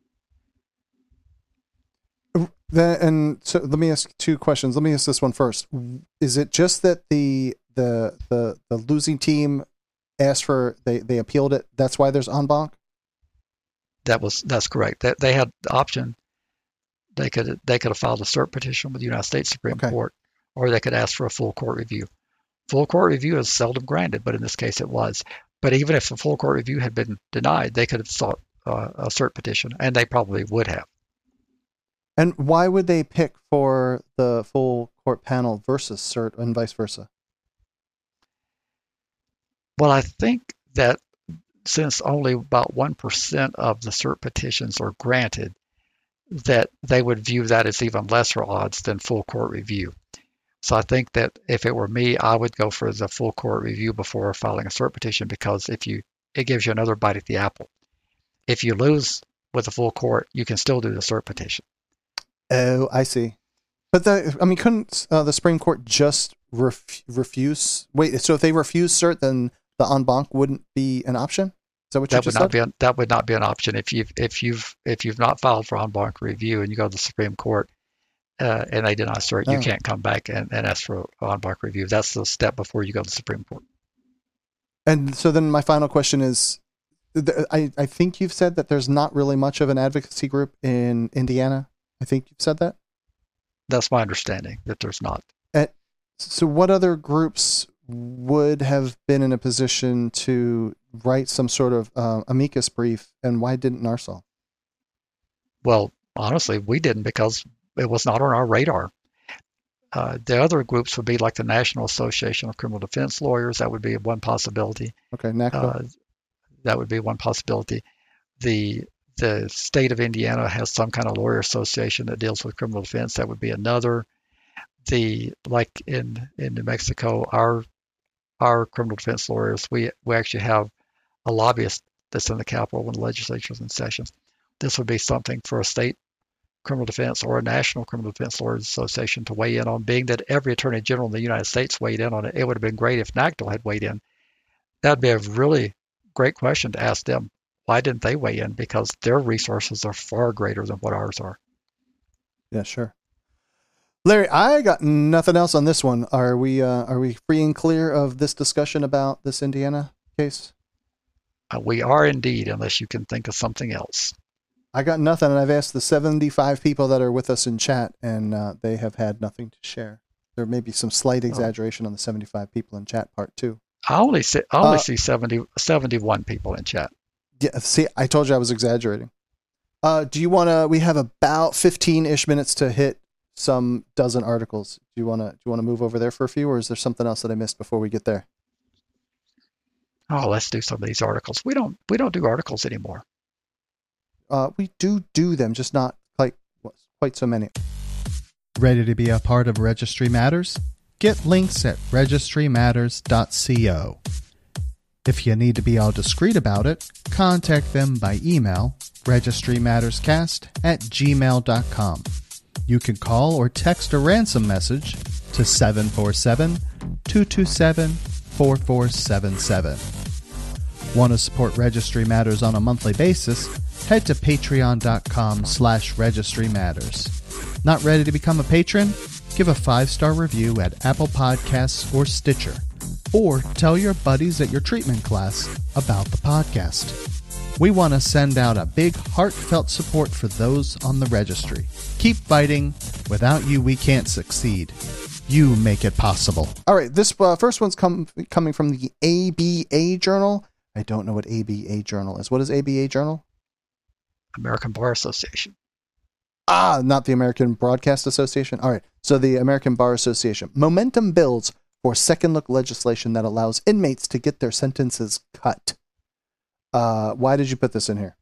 And so let me ask two questions. Let me ask this one first. Is it just that the losing team asked for, they appealed it, that's why there's en banc? That's correct. They had the option. They could have filed a cert petition with the United States Supreme Court, or they could ask for a full court review. Full court review is seldom granted, but in this case it was. But even if the full court review had been denied, they could have sought a cert petition, and they probably would have. And why would they pick for the full court panel versus cert and vice versa? Well, I think that since only about 1% of the cert petitions are granted, that they would view that as even lesser odds than full court review. So I think that if it were me, I would go for the full court review before filing a cert petition, because it gives you another bite at the apple. If you lose with the full court, you can still do the cert petition. Oh, I see. But couldn't the Supreme Court just refuse? Wait, so if they refuse cert, then the en banc wouldn't be an option? Is that what you just said? That would not be an option if you've not filed for en banc review and you go to the Supreme Court and they deny cert, you can't come back and ask for en banc review. That's the step before you go to the Supreme Court. And so then my final question is, I think you've said that there's not really much of an advocacy group in Indiana. I think you've said that? That's my understanding, that there's not. So what other groups would have been in a position to write some sort of amicus brief, and why didn't NARSOL? Well, honestly, we didn't, because it was not on our radar. The other groups would be like the National Association of Criminal Defense Lawyers. That would be one possibility. Okay, NACDL. That would be one possibility. the state of Indiana has some kind of lawyer association that deals with criminal defense. That would be another. Like in New Mexico, our criminal defense lawyers, we actually have a lobbyist that's in the Capitol when the legislature is in session. This would be something for a state criminal defense or a national criminal defense lawyers association to weigh in on. Being that every attorney general in the United States weighed in on it, it would have been great if NACDL had weighed in. That'd be a really great question to ask them. Why didn't they weigh in? Because their resources are far greater than what ours are. Yeah, sure. Larry, I got nothing else on this one. Are we free and clear of this discussion about this Indiana case? We are indeed, unless you can think of something else. I got nothing, and I've asked the 75 people that are with us in chat, and they have had nothing to share. There may be some slight exaggeration on the 75 people in chat part too. I only see 71 people in chat. Yeah, see, I told you I was exaggerating. Do you want to? We have about 15-ish minutes to hit some dozen articles. Do you want to move over there for a few, or is there something else that I missed before we get there? Oh, let's do some of these articles. We don't do articles anymore. We do them, just not quite so many. Ready to be a part of Registry Matters? Get links at registrymatters.co. If you need to be all discreet about it, contact them by email, registrymatterscast@gmail.com. You can call or text a ransom message to 747-227-4477. Want to support Registry Matters on a monthly basis? Head to patreon.com/Registry Matters. Not ready to become a patron? Give a 5-star review at Apple Podcasts or Stitcher. Or tell your buddies at your treatment class about the podcast. We want to send out a big heartfelt support for those on the registry. Keep fighting. Without you, we can't succeed. You make it possible. All right, this first one's coming from the ABA Journal. I don't know what ABA Journal is. What is ABA Journal? American Bar Association. Not the American Broadcast Association. All right, so the American Bar Association. Momentum builds for second look legislation that allows inmates to get their sentences cut. Why did you put this in here?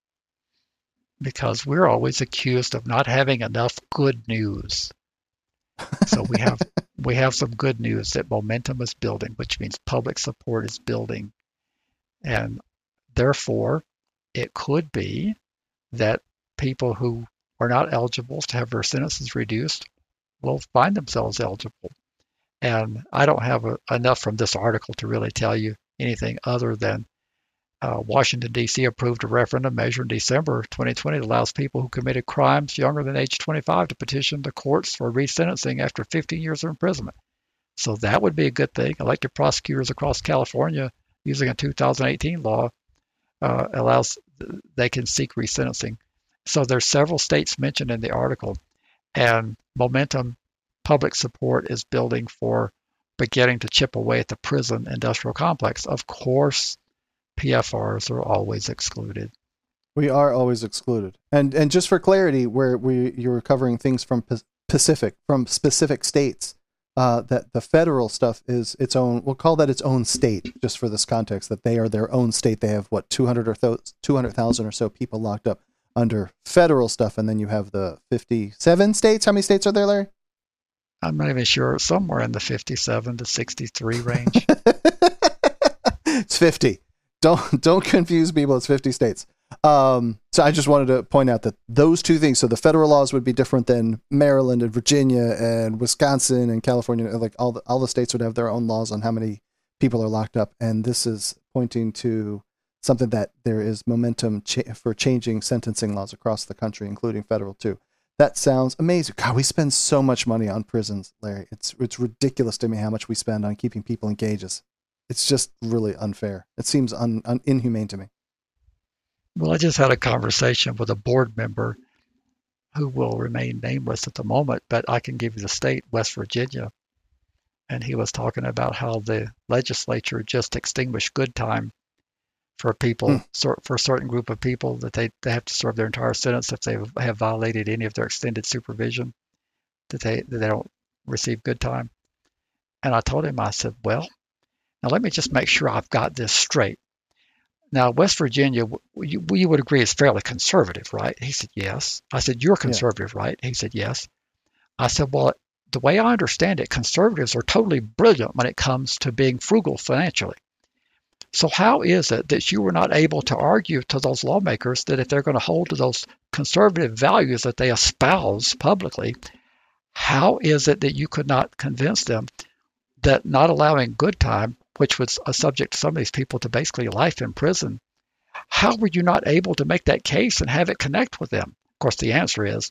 Because we're always accused of not having enough good news. So we have some good news that momentum is building, which means public support is building. And therefore, it could be that people who are not eligible to have their sentences reduced will find themselves eligible. And I don't have enough from this article to really tell you anything other than Washington, D.C. approved a referendum measure in December 2020 that allows people who committed crimes younger than age 25 to petition the courts for resentencing after 15 years of imprisonment. So that would be a good thing. Elected prosecutors across California, using a 2018 law, allows they can seek resentencing. So there's several states mentioned in the article, and momentum public support is building for beginning to chip away at the prison industrial complex. Of course, PFRs are always excluded. We are always excluded. And just for clarity, you're covering things from specific states, that the federal stuff is its own. We'll call that its own state, just for this context, that they are their own state. They have 200,000 or so people locked up under federal stuff, and then you have the 57 states. How many states are there, Larry? I'm not even sure. Somewhere in the 57 to 63 range. It's 50. Don't confuse people. It's 50 states. So I just wanted to point out that those two things. So the federal laws would be different than Maryland and Virginia and Wisconsin and California. Like all the states would have their own laws on how many people are locked up. And this is pointing to something that there is momentum for changing sentencing laws across the country, including federal too. That sounds amazing. God, we spend so much money on prisons, Larry. It's ridiculous to me how much we spend on keeping people in cages. It's just really unfair. It seems inhumane to me. Well, I just had a conversation with a board member who will remain nameless at the moment, but I can give you the state, West Virginia. And he was talking about how the legislature just extinguished good time for people, for a certain group of people, that they have to serve their entire sentence if they have violated any of their extended supervision, that they don't receive good time. And I told him, I said, well, now let me just make sure I've got this straight. now West Virginia, you would agree is fairly conservative, right? He said, yes. I said, you're conservative, right? He said, yes. I said, well, the way I understand it, conservatives are totally brilliant when it comes to being frugal financially. So how is it that you were not able to argue to those lawmakers that if they're going to hold to those conservative values that they espouse publicly, how is it that you could not convince them that not allowing good time, which was a subject to some of these people to basically life in prison, how were you not able to make that case and have it connect with them? Of course, the answer is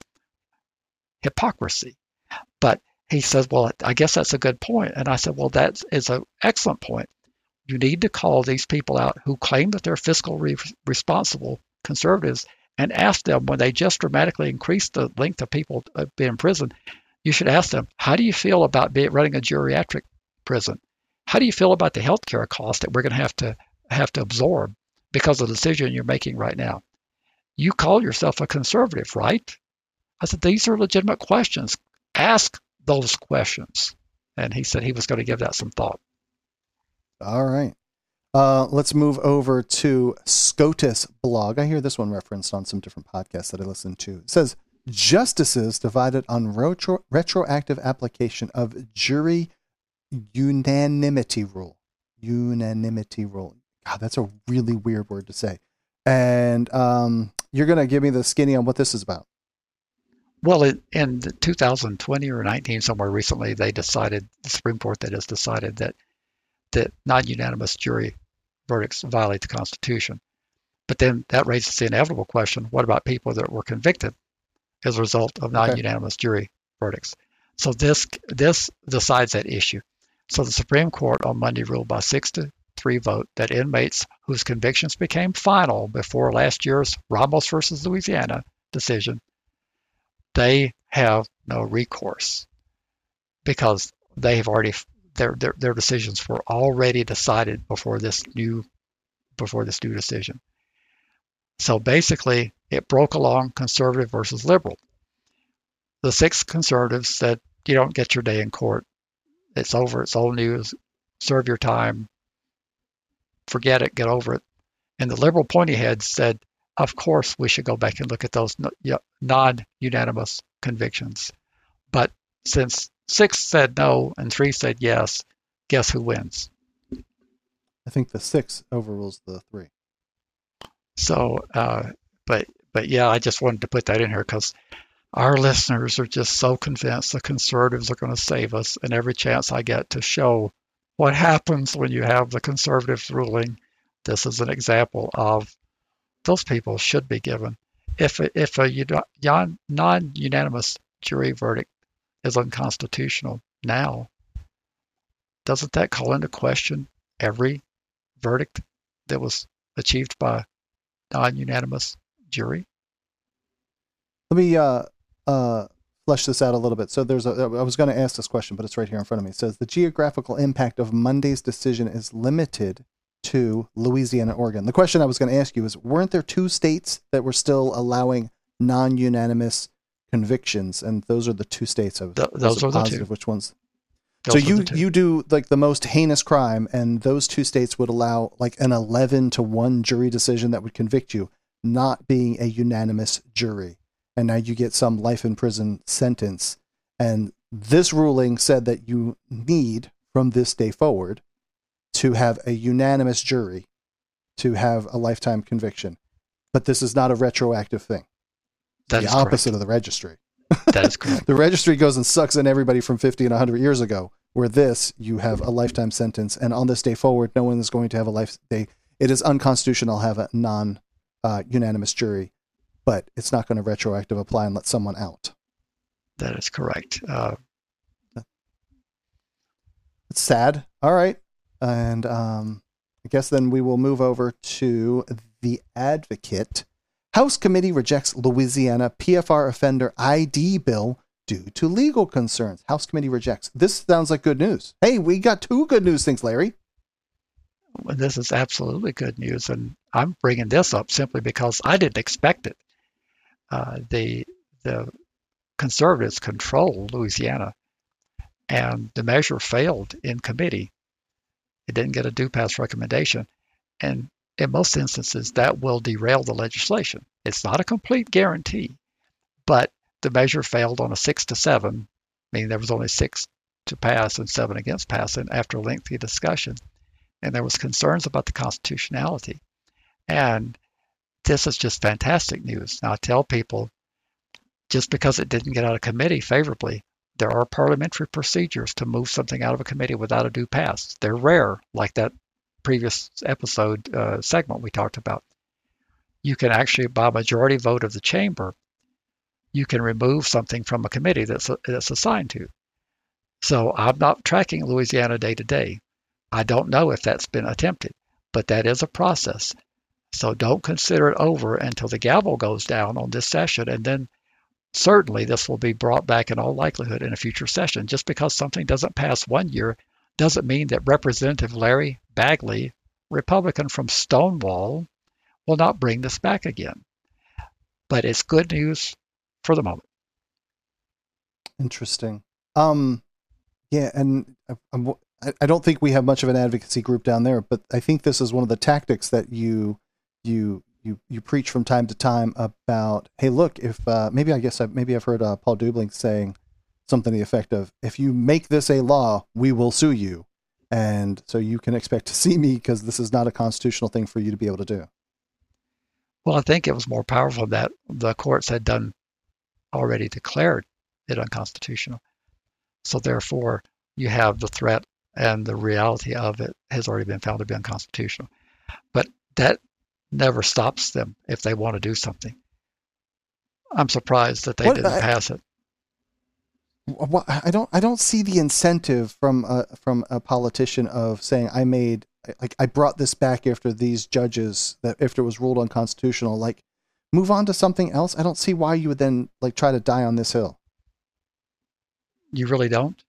hypocrisy. But he says, well, I guess that's a good point. And I said, well, that is an excellent point. You need to call these people out who claim that they're fiscally responsible conservatives and ask them when they just dramatically increase the length of people being in prison. You should ask them, how do you feel about running a geriatric prison? How do you feel about the health care costs that we're going to have to absorb because of the decision you're making right now? You call yourself a conservative, right? I said, these are legitimate questions. Ask those questions. And he said he was going to give that some thought. All right. Let's move over to SCOTUS blog. I hear this one referenced on some different podcasts that I listen to. It says, justices divided on retroactive application of jury unanimity rule. Unanimity rule. God, that's a really weird word to say. And you're going to give me the skinny on what this is about. Well, in 2020 or 19, somewhere recently, they decided, the Supreme Court that has decided that non-unanimous jury verdicts violate the Constitution. But then that raises the inevitable question, what about people that were convicted as a result of non-unanimous jury verdicts? So this decides that issue. So the Supreme Court on Monday ruled by 6-3 vote that inmates whose convictions became final before last year's Ramos versus Louisiana decision, they have no recourse because they have already their decisions were already decided before this new decision. So basically, it broke along conservative versus liberal. The 6 conservatives said, you don't get your day in court. It's over. It's old news. Serve your time. Forget it. Get over it. And the liberal pointy heads said, of course, we should go back and look at those non-unanimous convictions. But since 6 said no and 3 said yes, guess who wins? I think the 6 overrules the 3. So, but yeah, I just wanted to put that in here because our listeners are just so convinced the conservatives are going to save us, and every chance I get to show what happens when you have the conservatives ruling, this is an example of those people should be given. If a non-unanimous jury verdict is unconstitutional now, doesn't that call into question every verdict that was achieved by non-unanimous jury? Let me flesh this out a little bit. So I was going to ask this question, but it's right here in front of me. It says the geographical impact of Monday's decision is limited to Louisiana and Oregon. The question I was going to ask you is, weren't there 2 states that were still allowing non-unanimous convictions? And those are the 2 states. Those are the 2. Which ones? So you do like the most heinous crime, and those 2 states would allow like an 11-1 jury decision that would convict you, not being a unanimous jury. And now you get some life in prison sentence. And this ruling said that you need, from this day forward, to have a unanimous jury to have a lifetime conviction. But this is not a retroactive thing. That the opposite of the registry. That is correct. The registry goes and sucks in everybody from 50 and 100 years ago, where this, you have a lifetime sentence. And on this day forward, no one is going to have a life day. It is unconstitutional to have a non-unanimous jury, but it's not going to retroactive apply and let someone out. That is correct. It's sad. All right. And I guess then we will move over to the Advocate. House committee rejects Louisiana PFR offender ID bill due to legal concerns. House committee rejects. This sounds like good news. Hey, we got 2 good news things, Larry. Well, this is absolutely good news, and I'm bringing this up simply because I didn't expect it. The conservatives control Louisiana, and the measure failed in committee. It didn't get a do pass recommendation, and in most instances, that will derail the legislation. It's not a complete guarantee, but the measure failed on a 6-7, meaning there was only 6 to pass and 7 against passing after a lengthy discussion. And there was concerns about the constitutionality. And this is just fantastic news. Now, I tell people, just because it didn't get out of committee favorably, there are parliamentary procedures to move something out of a committee without a due pass. They're rare, like that previous episode segment we talked about. You can actually, by majority vote of the chamber, you can remove something from a committee that's assigned to. So I'm not tracking Louisiana day to day. I don't know if that's been attempted, but that is a process. So don't consider it over until the gavel goes down on this session, and then certainly this will be brought back in all likelihood in a future session. Just because something doesn't pass one year doesn't mean that Representative Larry Bagley, Republican from Stonewall, will not bring this back again. But it's good news for the moment. Interesting. Yeah, and I don't think we have much of an advocacy group down there, but I think this is one of the tactics that you preach from time to time about, hey, look, if maybe I've heard Paul Dubling saying something to the effect of, if you make this a law, we will sue you. And so you can expect to see me because this is not a constitutional thing for you to be able to do. Well, I think it was more powerful that the courts had already declared it unconstitutional. So therefore, you have the threat and the reality of it has already been found to be unconstitutional. But that never stops them if they want to do something. I'm surprised that they didn't pass it. Well, I don't see the incentive from a politician of saying I brought this back after these judges, that after it was ruled unconstitutional, like move on to something else. I don't see why you would then try to die on this hill. You really don't?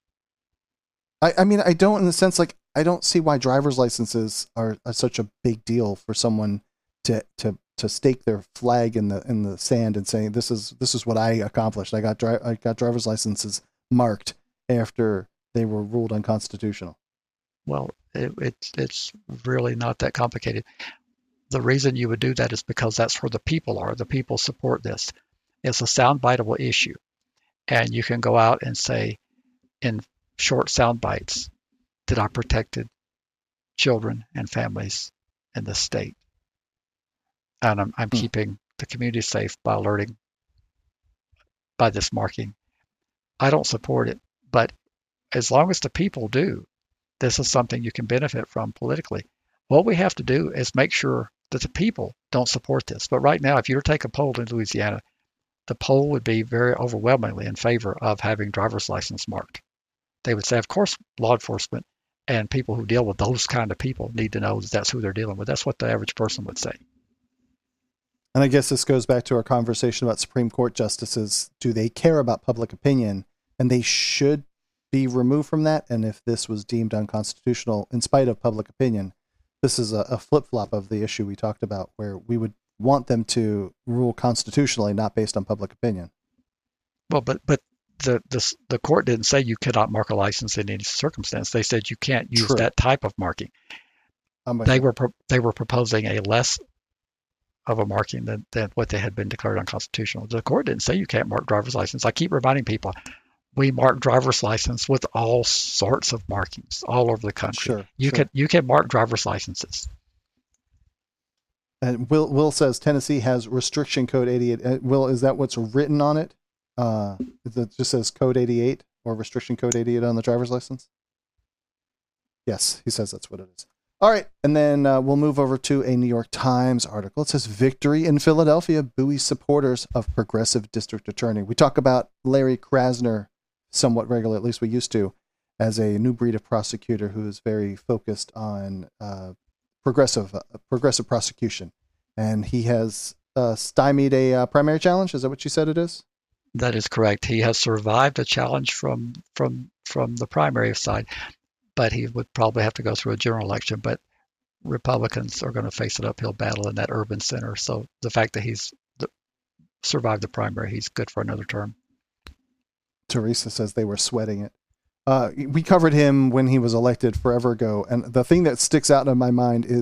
I mean, I don't, in the sense, I don't see why driver's licenses are such a big deal for someone to stake their flag in the sand and say, this is what I accomplished. I got driver's licenses marked after they were ruled unconstitutional. Well, it's really not that complicated. The reason you would do that is because that's where the people are. The people support this. It's a soundbiteable issue. And you can go out and say in short sound bites that I protected children and families in the state. And I'm keeping the community safe by alerting by this marking. I don't support it, but as long as the people do, this is something you can benefit from politically. What we have to do is make sure that the people don't support this. But right now, if you were to take a poll in Louisiana, the poll would be very overwhelmingly in favor of having driver's license marked. They would say, of course, law enforcement and people who deal with those kind of people need to know that that's who they're dealing with. That's what the average person would say. And I guess this goes back to our conversation about Supreme Court justices. Do they care about public opinion? And they should be removed from that. And if this was deemed unconstitutional in spite of public opinion, this is a flip-flop of the issue we talked about, where we would want them to rule constitutionally, not based on public opinion. Well, but the court didn't say you cannot mark a license in any circumstance. They said you can't use that type of marking. They were proposing a less of a marking than what they had been declared unconstitutional. The court didn't say you can't mark driver's license. I keep reminding people, we mark driver's license with all sorts of markings all over the country. You can mark driver's licenses. And Will says Tennessee has restriction code 88. Will, is that what's written on it? It just says code 88 or restriction code 88 on the driver's license. Yes, he says that's what it is. All right, and then we'll move over to a New York Times article. It says, victory in Philadelphia buoys supporters of progressive district attorney. We talk about Larry Krasner somewhat regularly, at least we used to, as a new breed of prosecutor who is very focused on progressive prosecution. And he has stymied a primary challenge. Is that what you said it is? That is correct. He has survived a challenge from the primary side, but he would probably have to go through a general election. But Republicans are going to face an uphill battle in that urban center. So the fact that he's survived the primary, he's good for another term. Teresa says they were sweating it. We covered him when he was elected forever ago. And the thing that sticks out in my mind is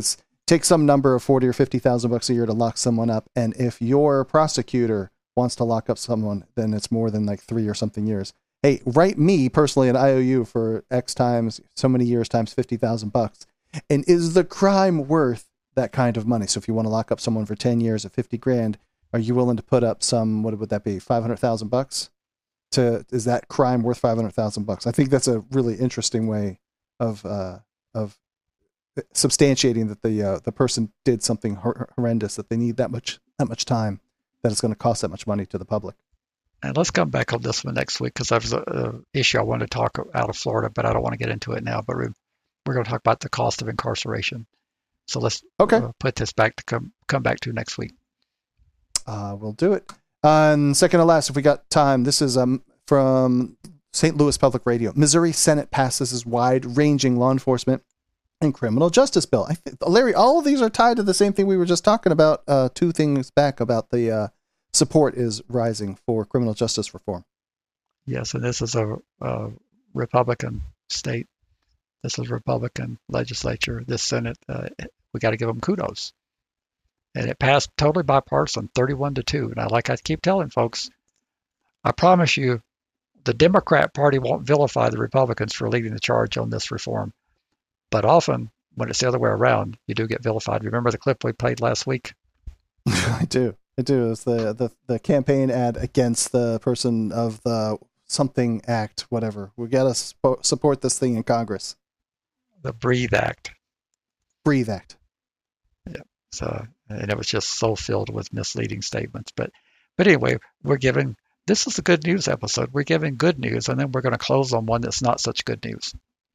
take some number of 40 or 50,000 bucks a year to lock someone up. And if your prosecutor wants to lock up someone, then it's more than like 3 or something years. Hey, write me personally an IOU for X times so many years times 50,000 bucks. And is the crime worth that kind of money? So if you want to lock up someone for 10 years at 50 grand, are you willing to put up some, what would that be? 500,000 bucks? Is that crime worth 500,000 bucks? I think that's a really interesting way of substantiating that the person did something horrendous, that they need that much time, that it's going to cost that much money to the public. And let's come back on this one next week, because there's an issue I want to talk out of Florida, but I don't want to get into it now. But we're going to talk about the cost of incarceration. So let's put this back to come back to next week. We'll do it. And second to last, if we got time, this is from St. Louis Public Radio. Missouri Senate passes this wide-ranging law enforcement and criminal justice bill. Larry, all of these are tied to the same thing we were just talking about 2 things back about the support is rising for criminal justice reform. Yes, and this is a Republican state. This is Republican legislature. This Senate, we got to give them kudos. And it passed totally bipartisan, 31-2. And I keep telling folks, I promise you, the Democrat Party won't vilify the Republicans for leading the charge on this reform. But often, when it's the other way around, you do get vilified. Remember the clip we played last week? I do. It's the campaign ad against the person of the something act, whatever. We got to support this thing in Congress. The Breathe Act. Breathe Act. Yeah. So, and it was just so filled with misleading statements. But anyway, this is a good news episode. We're giving good news, and then we're going to close on one that's not such good news.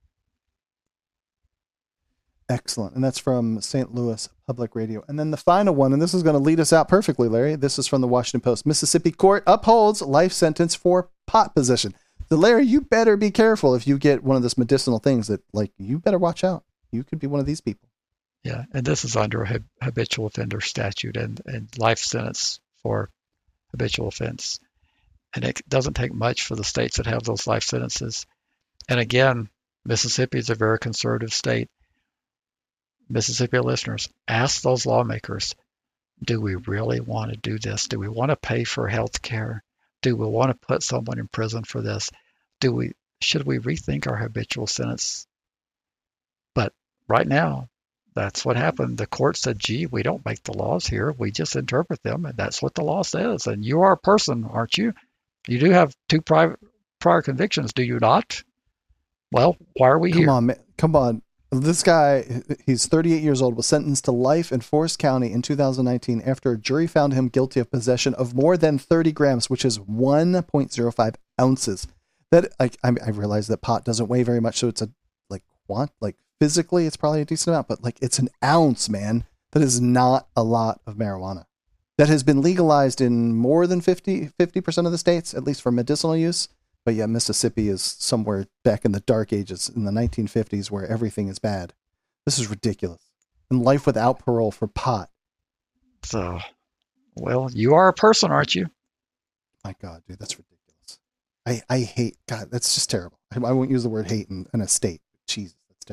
Excellent. And that's from St. Louis Public Radio. And then the final one, and this is going to lead us out perfectly, Larry. This is from the Washington Post. Mississippi court upholds life sentence for pot possession. So, Larry, you better be careful if you get one of those medicinal things that, you better watch out. You could be one of these people. Yeah, and this is under a habitual offender statute and life sentence for habitual offense. And it doesn't take much for the states that have those life sentences. And again, Mississippi is a very conservative state. Mississippi listeners, ask those lawmakers, do we really want to do this? Do we want to pay for health care? Do we want to put someone in prison for this? Should we rethink our habitual sentence? But right now, that's what happened. The court said, gee, we don't make the laws here. We just interpret them, and that's what the law says. And you are a person, aren't you? You do have 2 prior convictions, do you not? Well, why are we here? Come on. This guy, he's 38 years old, was sentenced to life in Forest County in 2019 after a jury found him guilty of possession of more than 30 grams, which is 1.05 ounces. That I realize that pot doesn't weigh very much, so it's physically it's probably a decent amount, but it's an ounce, man. That is not a lot of marijuana. That has been legalized in more than 50% of the states, at least for medicinal use. But yeah, Mississippi is somewhere back in the dark ages, in the 1950s, where everything is bad. This is ridiculous. And life without parole for pot. So, well, you are a person, aren't you? My God, dude, that's ridiculous. I hate, God, that's just terrible. I won't use the word hate in a state. Jesus, that's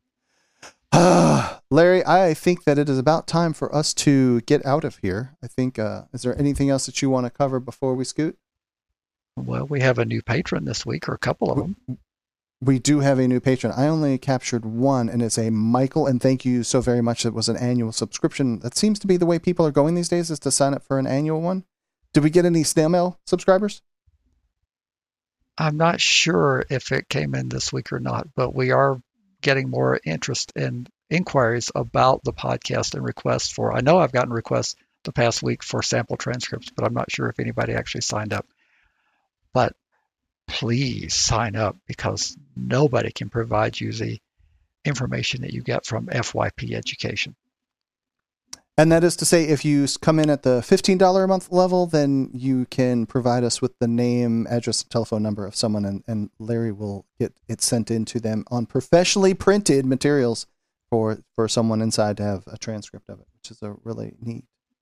terrible. Larry, I think that it is about time for us to get out of here. I think, is there anything else that you want to cover before we scoot? Well, we have a new patron this week, or a couple of them. We do have a new patron. I only captured one, and it's a Michael, and thank you so very much. It was an annual subscription. That seems to be the way people are going these days, is to sign up for an annual one. Did we get any snail mail subscribers? I'm not sure if it came in this week or not, but we are getting more interest and inquiries about the podcast and requests for, I know I've gotten requests the past week for sample transcripts, but I'm not sure if anybody actually signed up. But please sign up, because nobody can provide you the information that you get from FYP education. And that is to say, if you come in at the $15 a month level, then you can provide us with the name, address, and telephone number of someone, and Larry will get it sent in to them on professionally printed materials for someone inside to have a transcript of it, which is a really neat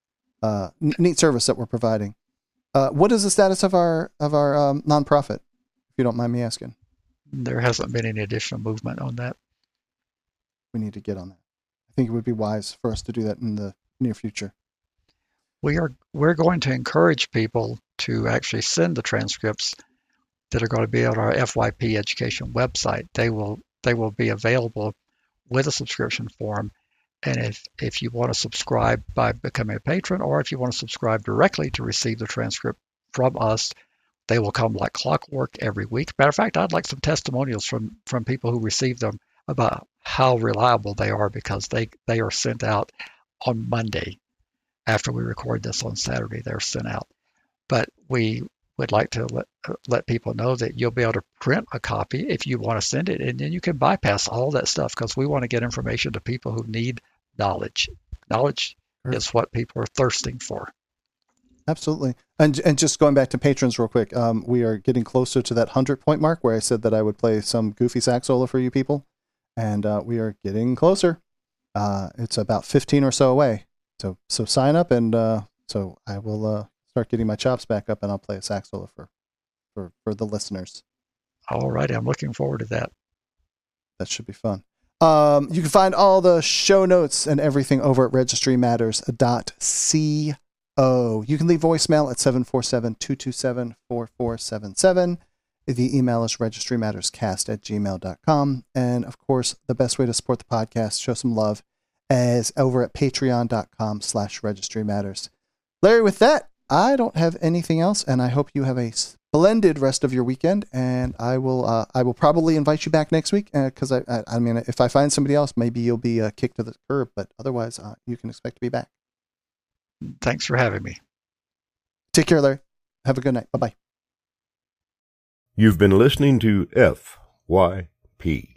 service that we're providing. What is the status of our nonprofit, if you don't mind me asking? There hasn't been any additional movement on that. We need to get on that. I think it would be wise for us to do that in the near future. We're going to encourage people to actually send the transcripts that are going to be on our FYP education website. They will be available with a subscription form. And if you want to subscribe by becoming a patron, or if you want to subscribe directly to receive the transcript from us, they will come like clockwork every week. Matter of fact, I'd like some testimonials from people who receive them about how reliable they are, because they are sent out on Monday. After we record this on Saturday, they're sent out. But we would like to let people know that you'll be able to print a copy if you want to send it, and then you can bypass all that stuff, because we want to get information to people who need knowledge. Knowledge is what people are thirsting for. Absolutely. And just going back to patrons real quick, we are getting closer to that 100-point mark where I said that I would play some goofy sax solo for you people, and we are getting closer. It's about 15 or so away. So sign up, and so I will start getting my chops back up, and I'll play a sax solo for the listeners. All right, I'm looking forward to that. That should be fun. You can find all the show notes and everything over at registrymatters.co. You can leave voicemail at 747-227-4477. The email is registrymatterscast@gmail.com. And of course, the best way to support the podcast, show some love, is over at patreon.com/registrymatters. Larry, with that, I don't have anything else, and I hope you have a splendid rest of your weekend. And I will probably invite you back next week, because I mean, if I find somebody else, maybe you'll be kicked to the curb, but otherwise, you can expect to be back. Thanks for having me. Take care, Larry. Have a good night. Bye-bye. You've been listening to FYP.